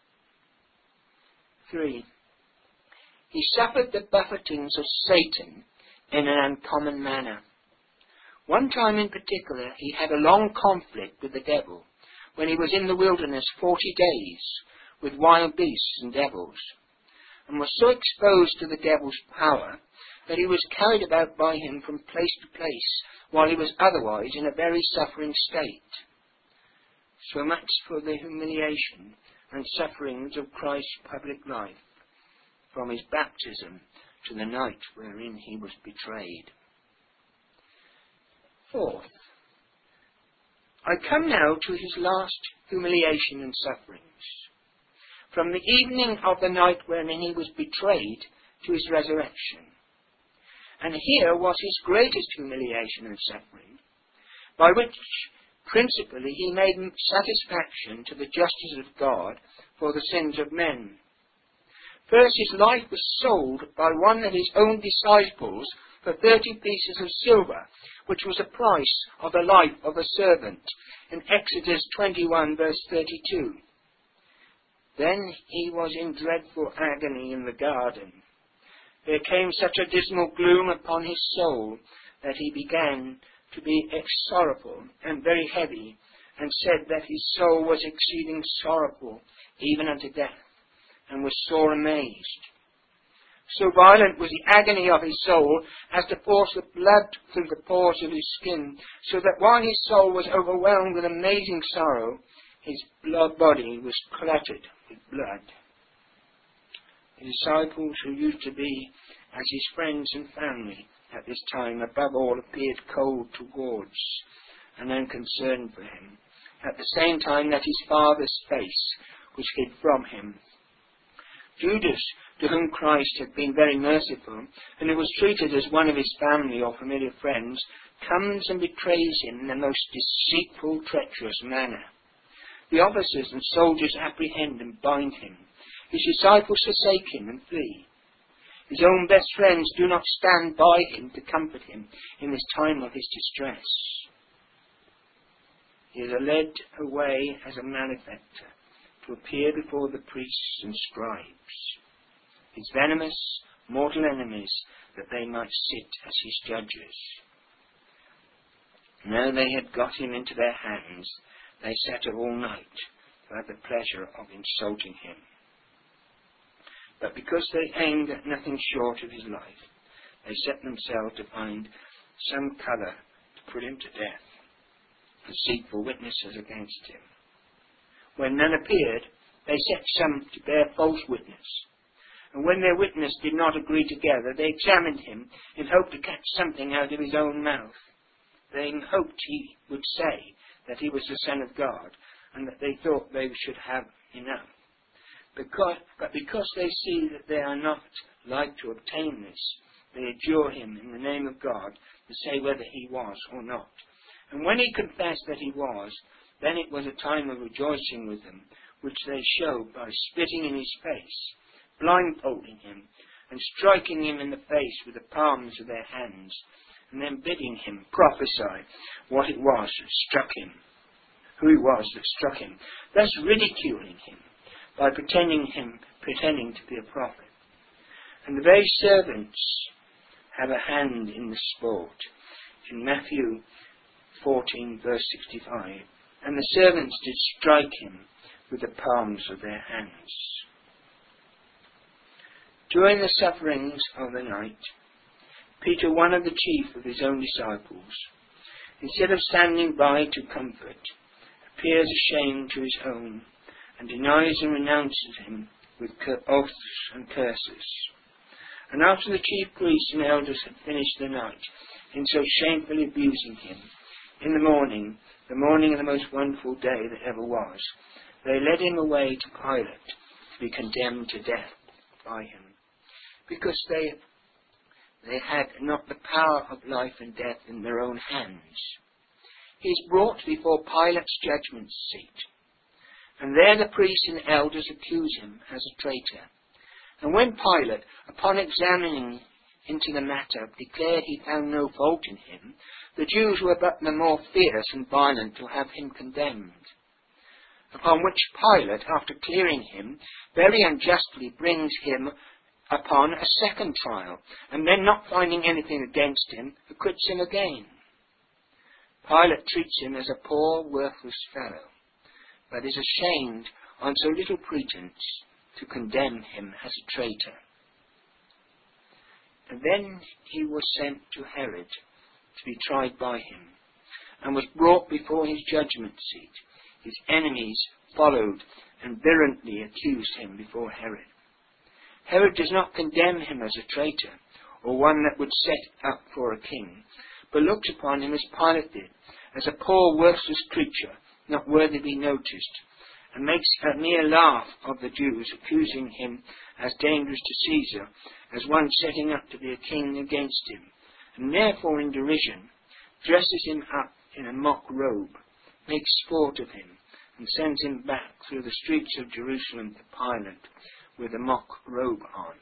S1: 3. He suffered the buffetings of Satan in an uncommon manner. One time in particular he had a long conflict with the devil, when he was in the wilderness 40 days, with wild beasts and devils, and was so exposed to the devil's power that he was carried about by him from place to place, while he was otherwise in a very suffering state. So much for the humiliation and sufferings of Christ's public life, from his baptism to the night wherein he was betrayed. 4th, I come now to his last humiliation and sufferings, from the evening of the night wherein he was betrayed to his resurrection. And here was his greatest humiliation and suffering, by which principally he made satisfaction to the justice of God for the sins of men. First, his life was sold by one of his own disciples for 30 pieces of silver, which was the price of the life of a servant, in Exodus 21 verse 32. Then he was in dreadful agony in the garden. There came such a dismal gloom upon his soul that he began to be sorrowful and very heavy, and said that his soul was exceeding sorrowful, even unto death, and was sore amazed. So violent was the agony of his soul as to force the blood through the pores of his skin, so that while his soul was overwhelmed with amazing sorrow, his body was clotted with blood. The disciples, who used to be as his friends and family at this time, above all appeared cold towards and unconcerned for him, at the same time that his Father's face was hid from him. Judas, to whom Christ had been very merciful, and who was treated as one of his family or familiar friends, comes and betrays him in the most deceitful, treacherous manner. The officers and soldiers apprehend and bind him. His disciples forsake him and flee. His own best friends do not stand by him to comfort him in this time of his distress. He is led away as a malefactor to appear before the priests and scribes, his venomous, mortal enemies, that they might sit as his judges. Now they had got him into their hands, they sat up all night to have the pleasure of insulting him. But because they aimed at nothing short of his life, they set themselves to find some colour to put him to death, and seek for witnesses against him. When none appeared, they set some to bear false witness. And when their witness did not agree together, they examined him in hope to catch something out of his own mouth. They hoped he would say that he was the Son of God, and that they thought they should have enough. But because they see that they are not like to obtain this, they adjure him in the name of God to say whether he was or not. And when he confessed that he was, then it was a time of rejoicing with them, which they showed by spitting in his face, blindfolding him, and striking him in the face with the palms of their hands, and then bidding him prophesy what it was that struck him, who he was that struck him, thus ridiculing him by pretending to be a prophet. And the very servants have a hand in the sport. In Matthew 14, verse 65, and the servants did strike him with the palms of their hands. During the sufferings of the night, Peter, one of the chief of his own disciples, instead of standing by to comfort, appears ashamed to his own, and denies and renounces him with oaths and curses. And after the chief priests and elders had finished the night in so shamefully abusing him, in the morning of the most wonderful day that ever was, they led him away to Pilate to be condemned to death by him, because they had not the power of life and death in their own hands. He is brought before Pilate's judgment seat, and there the priests and elders accuse him as a traitor. And when Pilate, upon examining into the matter, declared he found no fault in him, the Jews were but the more fierce and violent to have him condemned. Upon which Pilate, after clearing him, very unjustly brings him upon a second trial, and then, not finding anything against him, acquits him again. Pilate treats him as a poor, worthless fellow, but is ashamed on so little pretence to condemn him as a traitor. And then he was sent to Herod to be tried by him, and was brought before his judgment seat. His enemies followed and virulently accused him before Herod. Herod does not condemn him as a traitor, or one that would set up for a king, but looks upon him as Pilate did, as a poor, worthless creature, not worthy to be noticed, and makes a mere laugh of the Jews, accusing him as dangerous to Caesar, as one setting up to be a king against him, and therefore in derision dresses him up in a mock robe, makes sport of him, and sends him back through the streets of Jerusalem to Pilate with a mock robe on.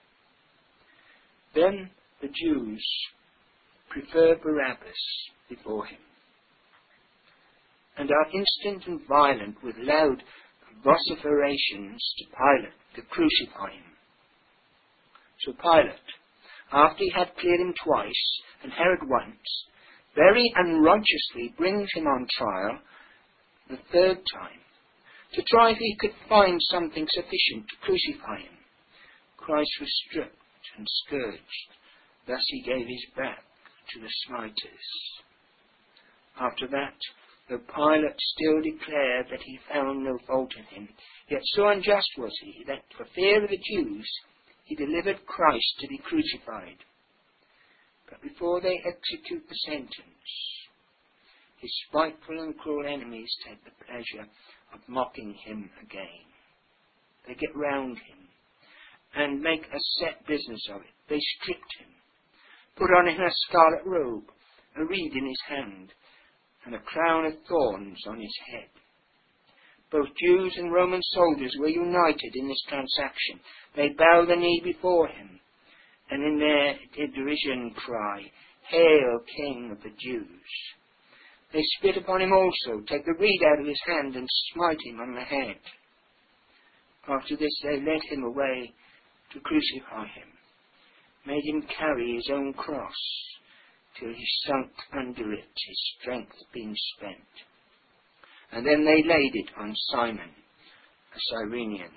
S1: Then the Jews prefer Barabbas before him, and are instant and violent with loud vociferations to Pilate to crucify him. So Pilate, after he had cleared him twice, and Herod once, very unrighteously brings him on trial the third time, to try if he could find something sufficient to crucify him. Christ was stripped and scourged. Thus he gave his back to the smiters. After that, though Pilate still declared that he found no fault in him, yet so unjust was he that, for fear of the Jews, he delivered Christ to be crucified. But before they execute the sentence, his spiteful and cruel enemies take the pleasure of mocking him again. They get round him and make a set business of it. They stripped him, put on him a scarlet robe, a reed in his hand, and a crown of thorns on his head. Both Jews and Roman soldiers were united in this transaction. They bow the knee before him, and in their derision cry, "Hail, King of the Jews!" They spit upon him also, take the reed out of his hand, and smite him on the head. After this they led him away to crucify him, made him carry his own cross, till he sunk under it, his strength being spent. And then they laid it on Simon, a Cyrenian.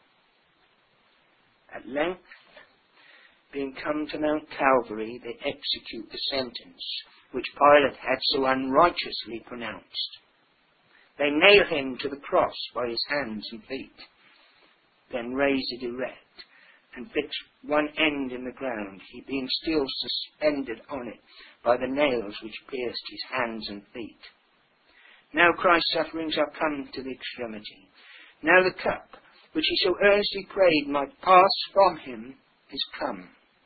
S1: At length, being come to Mount Calvary, they execute the sentence which Pilate had so unrighteously pronounced. They nail him to the cross by his hands and feet, then raise it erect, and fix one end in the ground, he being still suspended on it by the nails which pierced his hands and feet. Now Christ's sufferings are come to the extremity. Now the cup, which he so earnestly prayed might pass from him, is come.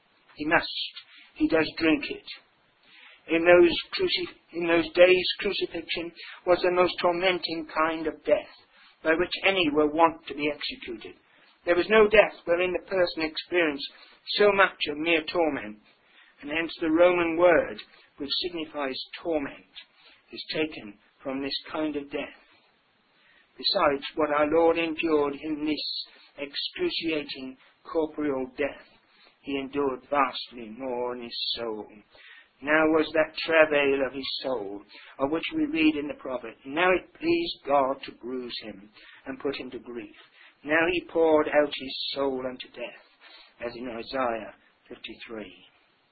S1: He does drink it. In those days, crucifixion was the most tormenting kind of death, by which any were wont to be executed. There was no death wherein the person experienced so much of mere torment, and hence the Roman word, which signifies torment, is taken from this kind of death. Besides what our Lord endured in this excruciating corporeal death, he endured vastly more in his soul. Now was that travail of his soul, of which we read in the prophet, "Now it pleased God to bruise him, and put him to grief. Now he poured out his soul unto death," as in Isaiah 53.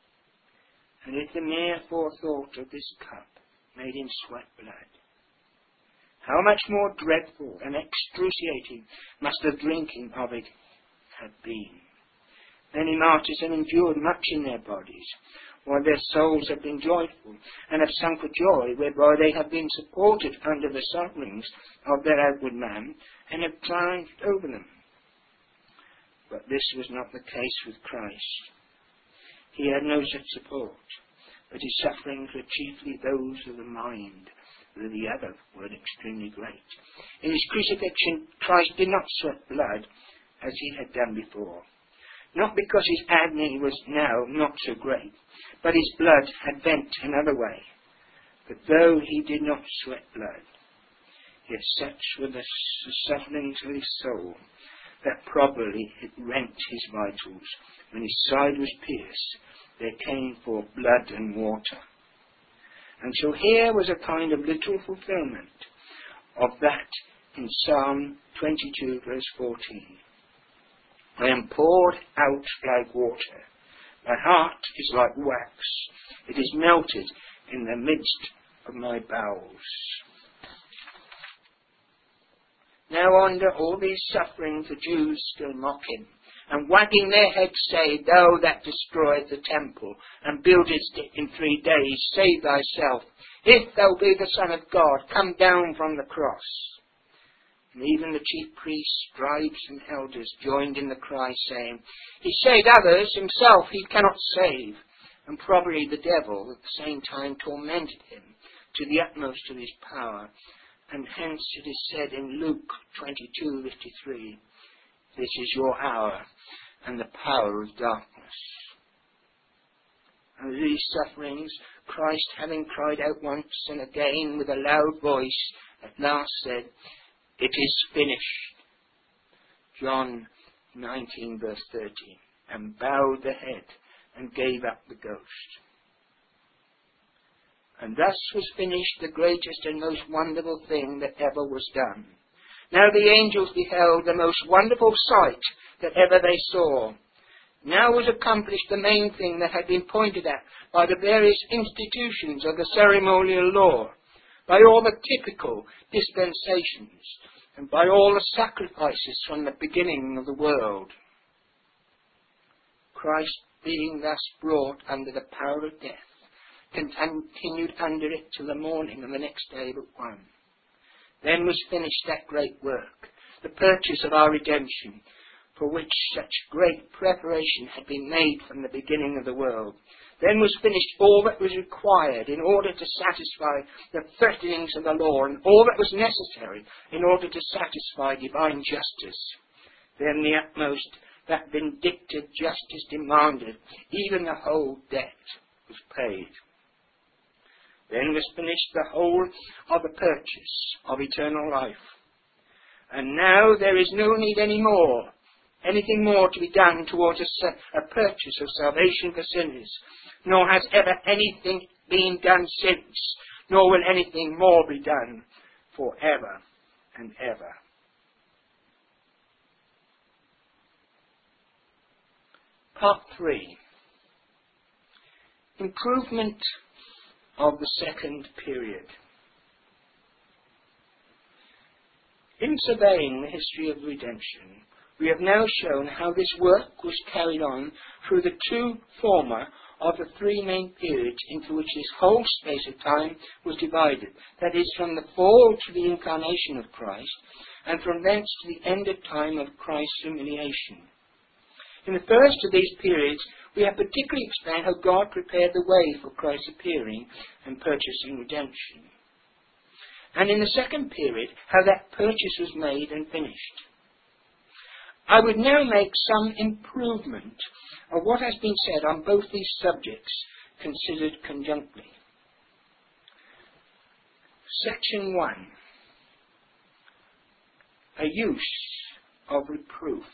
S1: And if the mere forethought of this cup made him sweat blood, how much more dreadful and excruciating must the drinking of it have been. Many martyrs have endured much in their bodies, while their souls have been joyful, and have sunk with joy, whereby they have been supported under the sufferings of their outward man, and have triumphed over them. But this was not the case with Christ. He had no such support, but his sufferings were chiefly those of the mind, though the other were extremely great. In his crucifixion, Christ did not sweat blood, as he had done before. Not because his agony was now not so great, but his blood had vent another way. But though he did not sweat blood, yet such were the sufferings of his soul, that probably it rent his vitals. When his side was pierced, there came forth blood and water. And so here was a kind of literal fulfillment of that in Psalm 22 verse 14. "I am poured out like water. My heart is like wax. It is melted in the midst of my bowels." Now under all these sufferings the Jews still mock him, and wagging their heads say, "Thou that destroyest the temple, and buildest it in 3 days, save thyself. If thou be the Son of God, come down from the cross." And even the chief priests, scribes, and elders joined in the cry, saying, "He saved others, himself he cannot save." And probably the devil at the same time tormented him to the utmost of his power. And hence it is said in Luke 22:53, "This is your hour, and the power of darkness." And these sufferings, Christ, having cried out once and again with a loud voice, at last said, "It is finished." John 19 verse 30. And bowed the head and gave up the ghost. And thus was finished the greatest and most wonderful thing that ever was done. Now the angels beheld the most wonderful sight that ever they saw. Now was accomplished the main thing that had been pointed at by the various institutions of the ceremonial law, by all the typical dispensations, and by all the sacrifices from the beginning of the world. Christ, being thus brought under the power of death, continued under it till the morning of the next day but one. Then was finished that great work, the purchase of our redemption, for which such great preparation had been made from the beginning of the world. Then was finished all that was required in order to satisfy the threatenings of the law, and all that was necessary in order to satisfy divine justice. Then the utmost that vindictive justice demanded, even the whole debt, was paid. Then was finished the whole of the purchase of eternal life. And now there is no need anything more to be done towards a purchase of salvation for sinners, nor has ever anything been done since, nor will anything more be done forever and ever. Part 3. Improvement of the second period. In surveying the history of redemption, we have now shown how this work was carried on through the two former of the three main periods into which this whole space of time was divided, that is, from the fall to the incarnation of Christ, and from thence to the end of time of Christ's humiliation. In the first of these periods, we have particularly explained how God prepared the way for Christ's appearing and purchasing redemption. And in the second period, how that purchase was made and finished. I would now make some improvement of what has been said on both these subjects, considered conjunctly. Section 1. A use of reproof.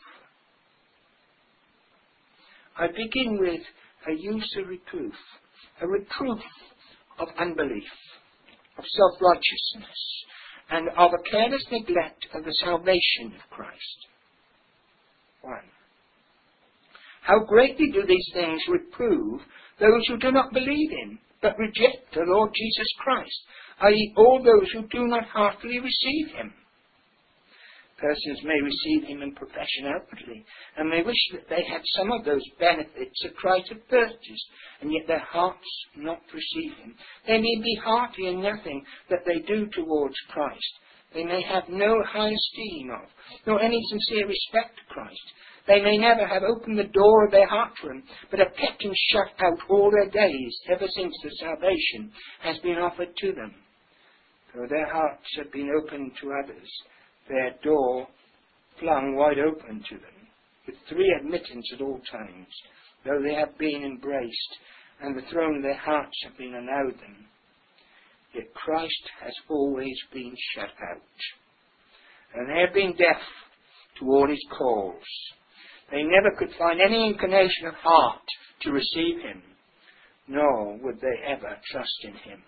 S1: I begin with a use of reproof, a reproof of unbelief, of self-righteousness, and of a careless neglect of the salvation of Christ. 1. How greatly do these things reprove those who do not believe in, but reject the Lord Jesus Christ, i.e. all those who do not heartily receive him. Persons may receive him in profession outwardly, and may wish that they had some of those benefits that Christ had purchased, and yet their hearts not receive him. They may be hearty in nothing that they do towards Christ. They may have no high esteem of, nor any sincere respect to Christ. They may never have opened the door of their heart to him, but have kept him shut out all their days, ever since the salvation has been offered to them. Though their hearts have been opened to others, their door flung wide open to them, with free admittance at all times, though they have been embraced, and the throne of their hearts have been allowed them. Yet Christ has always been shut out, and they have been deaf to all his calls. They never could find any inclination of heart to receive him, nor would they ever trust in him.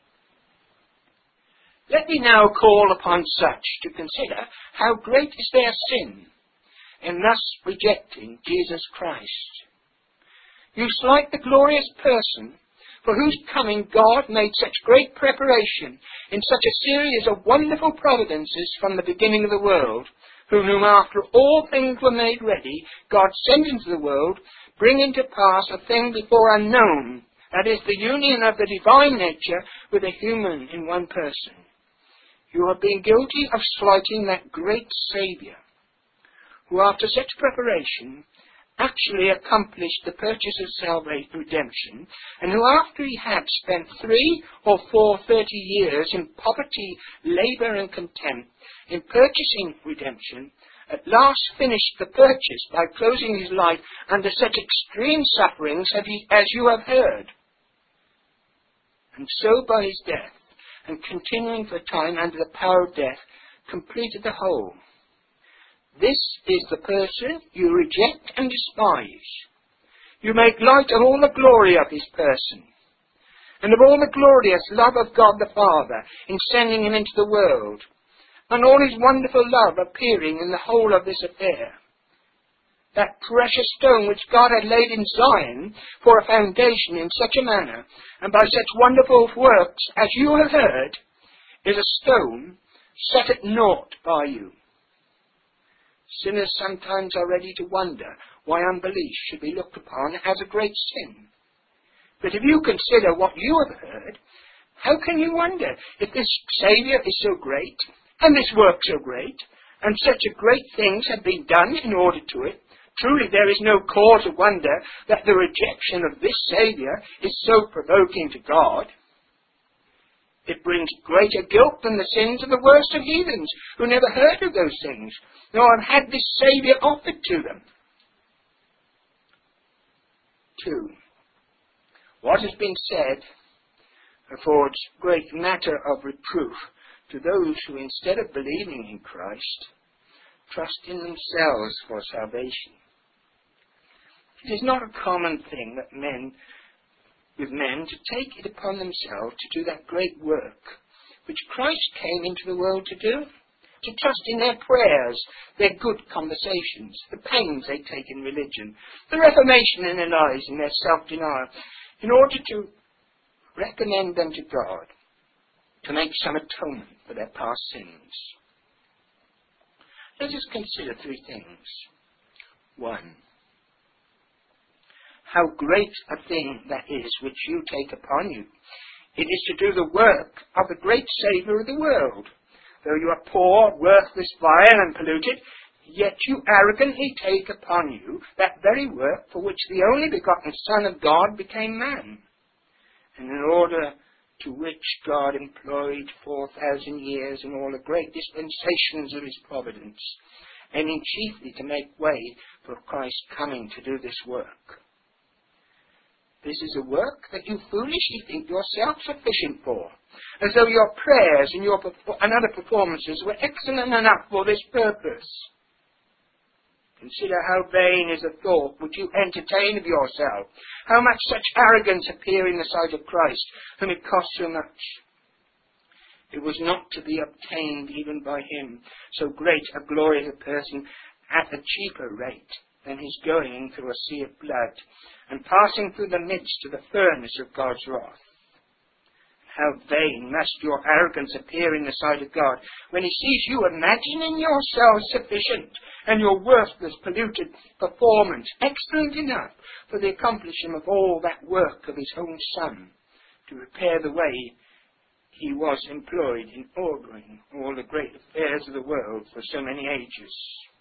S1: Let me now call upon such to consider how great is their sin in thus rejecting Jesus Christ. You slight the glorious person for whose coming God made such great preparation in such a series of wonderful providences from the beginning of the world, whom after all things were made ready, God sent into the world, bringing to pass a thing before unknown, that is, the union of the divine nature with the human in one person. You have been guilty of slighting that great Saviour, who after such preparation actually accomplished the purchase of salvation, redemption, and who after he had spent 3 or 4 30 years in poverty, labour and contempt, in purchasing redemption, at last finished the purchase by closing his life under such extreme sufferings as you have heard. And so by his death, and continuing for a time under the power of death, completed the whole. This is the person you reject and despise. You make light of all the glory of his person, and of all the glorious love of God the Father in sending him into the world, and all his wonderful love appearing in the whole of this affair. That precious stone which God had laid in Zion for a foundation in such a manner, and by such wonderful works as you have heard, is a stone set at naught by you. Sinners sometimes are ready to wonder why unbelief should be looked upon as a great sin. But if you consider what you have heard, how can you wonder if this Saviour is so great, and this work so great, and such a great things have been done in order to Truly there is no cause of wonder that the rejection of this Saviour is so provoking to God. It brings greater guilt than the sins of the worst of heathens, who never heard of those things, nor have had this Saviour offered to them. 2. What has been said affords great matter of reproof to those who, instead of believing in Christ, trust in themselves for salvation. It is not a common thing that men to take it upon themselves to do that great work which Christ came into the world to do, to trust in their prayers, their good conversations, the pains they take in religion, the reformation in their lives and their self-denial, in order to recommend them to God, to make some atonement for their past sins. Let us consider 3 things. 1. How great a thing that is which you take upon you. It is to do the work of the great Saviour of the world. Though you are poor, worthless, vile, and polluted, yet you arrogantly take upon you that very work for which the only begotten Son of God became man, and in order to which God employed 4,000 years in all the great dispensations of his providence, aiming chiefly to make way for Christ's coming to do this work. This is a work that you foolishly think yourself sufficient for, as though your prayers and other performances were excellent enough for this purpose. Consider how vain is the thought which you entertain of yourself, how much such arrogance appear in the sight of Christ, whom it cost so much. It was not to be obtained even by him, so great a glory as a person, at a cheaper rate than his going through a sea of blood, and passing through the midst of the furnace of God's wrath. How vain must your arrogance appear in the sight of God, when he sees you imagining yourselves sufficient, and your worthless, polluted performance excellent enough for the accomplishment of all that work of his own Son, to repair the way he was employed in ordering all the great affairs of the world for so many ages.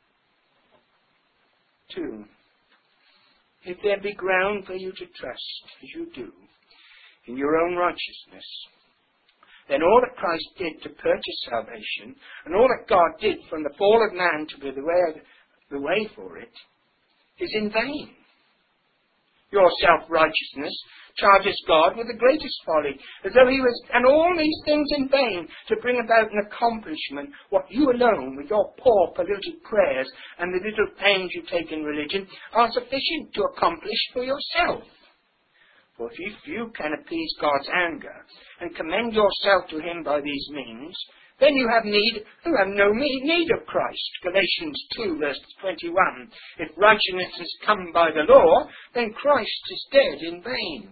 S1: 2. If there be ground for you to trust, as you do, in your own righteousness, then all that Christ did to purchase salvation, and all that God did from the fall of man to prepare the way for it, is in vain. Your self-righteousness charges God with the greatest folly, as though he was, and all these things in vain, to bring about an accomplishment what you alone, with your poor polluted prayers and the little pains you take in religion, are sufficient to accomplish for yourself. For if you can appease God's anger and commend yourself to him by these means, then you have no need of Christ. Galatians 2 verse 21. If righteousness has come by the law, then Christ is dead in vain.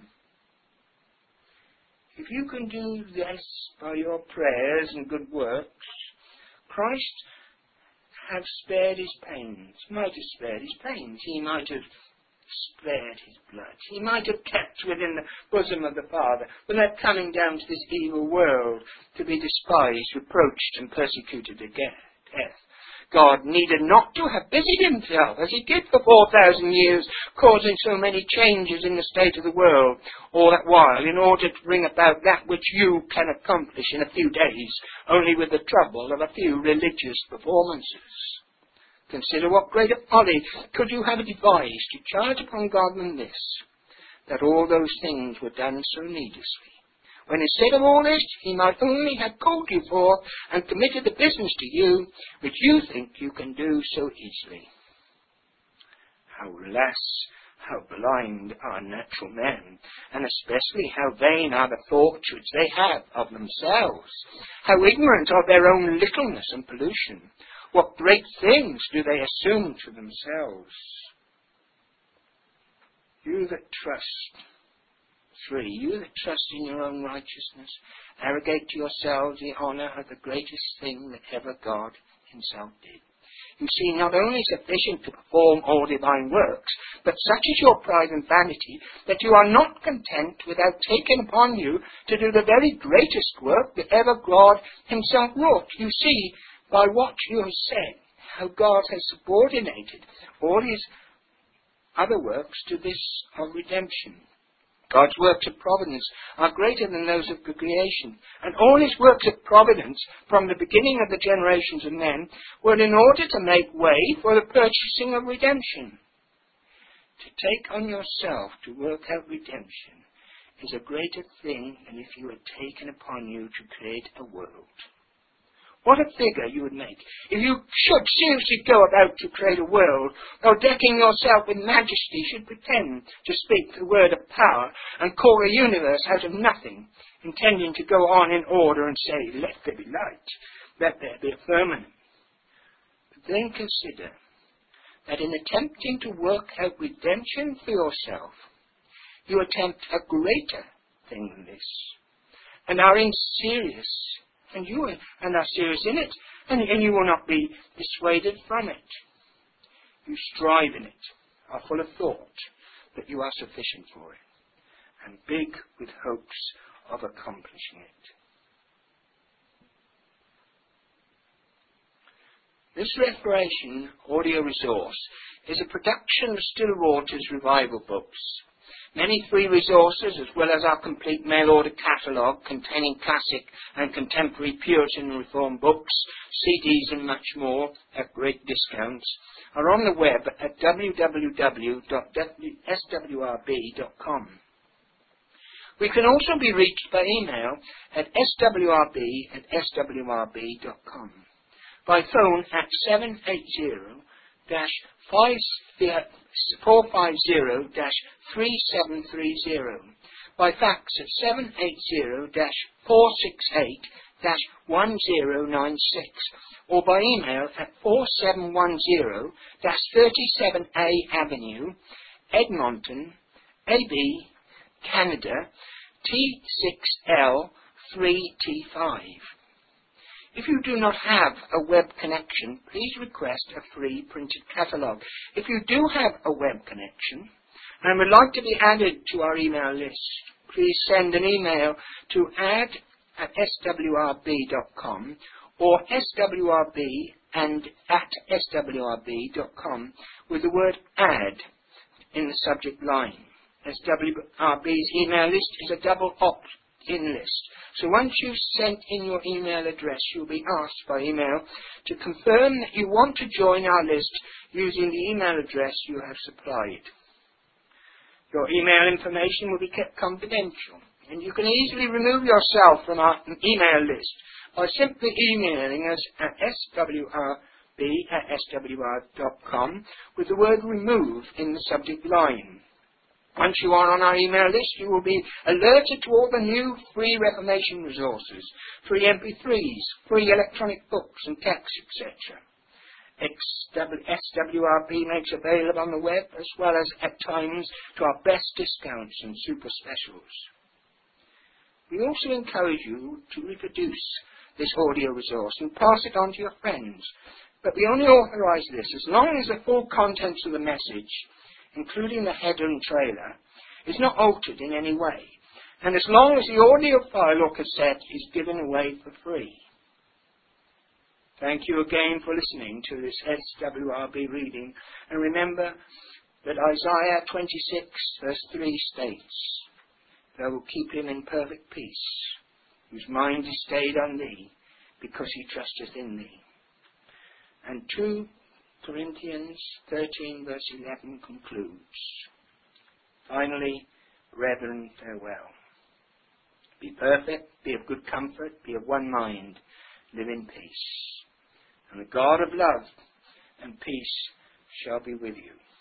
S1: If you can do this by your prayers and good works, Christ have spared his pains, might have spared his pains. He might have spared his blood. He might have kept within the bosom of the Father without coming down to this evil world to be despised, reproached, and persecuted to death. God needed not to have busied himself, as he did for 4,000 years, causing so many changes in the state of the world, all that while, in order to bring about that which you can accomplish in a few days, only with the trouble of a few religious performances. Consider what greater folly could you have devised to charge upon God than this, that all those things were done so needlessly, when instead of all this, he might only have called you for and committed the business to you, which you think you can do so easily. How blind are natural men, and especially how vain are the thoughts which they have of themselves, how ignorant of their own littleness and pollution. What great things do they assume to themselves? You that trust, 3, you that trust in your own righteousness, arrogate to yourselves the honour of the greatest thing that ever God himself did. You see not only sufficient to perform all divine works, but such is your pride and vanity, that you are not content without taking upon you to do the very greatest work that ever God himself wrought. You see, by what you have said, how God has subordinated all his other works to this of redemption. God's works of providence are greater than those of the creation, and all his works of providence from the beginning of the generations of men were in order to make way for the purchasing of redemption. To take on yourself to work out redemption is a greater thing than if you had taken upon you to create a world. What a figure you would make if you should seriously go about to create a world, though decking yourself with majesty should pretend to speak the word of power and call a universe out of nothing, intending to go on in order and say, let there be light, let there be a firmament. But then consider that in attempting to work out redemption for yourself, you attempt a greater thing than this, and are serious in it, and you will not be dissuaded from it. You strive in it, are full of thought that you are sufficient for it, and big with hopes of accomplishing it. This Reformation audio resource is a production of Still Waters Revival Books. Many free resources, as well as our complete mail-order catalogue containing classic and contemporary Puritan and Reformed books, CDs and much more at great discounts, are on the web at www.swrb.com. We can also be reached by email at swrb@swrb.com, by phone at 780-450-3730, by fax at 780-468-1096, or by email at 4710-37A Avenue, Edmonton, AB, Canada, T6L 3T5. If you do not have a web connection, please request a free printed catalogue. If you do have a web connection and would like to be added to our email list, please send an email to add@swrb.com or swrb@swrb.com with the word add in the subject line. SWRB's email list is a double opt-in list. So once you've sent in your email address, you'll be asked by email to confirm that you want to join our list using the email address you have supplied. Your email information will be kept confidential, and you can easily remove yourself from our email list by simply emailing us at swrb@swr.com with the word remove in the subject line. Once you are on our email list, you will be alerted to all the new free Reformation resources, free MP3s, free electronic books and texts, etc. SWRB makes available on the web, as well as at times to our best discounts and super specials. We also encourage you to reproduce this audio resource and pass it on to your friends, but we only authorize this as long as the full contents of the message, including the header and trailer, is not altered in any way, and as long as the audio file or cassette is given away for free. Thank you again for listening to this SWRB reading, and remember that Isaiah 26 verse 3 states, "Thou wilt keep him in perfect peace, whose mind is stayed on thee, because he trusteth in thee." And 2 Corinthians 13 verse 11 concludes, "Finally, brethren, farewell. Be perfect, be of good comfort, be of one mind, live in peace. And the God of love and peace shall be with you."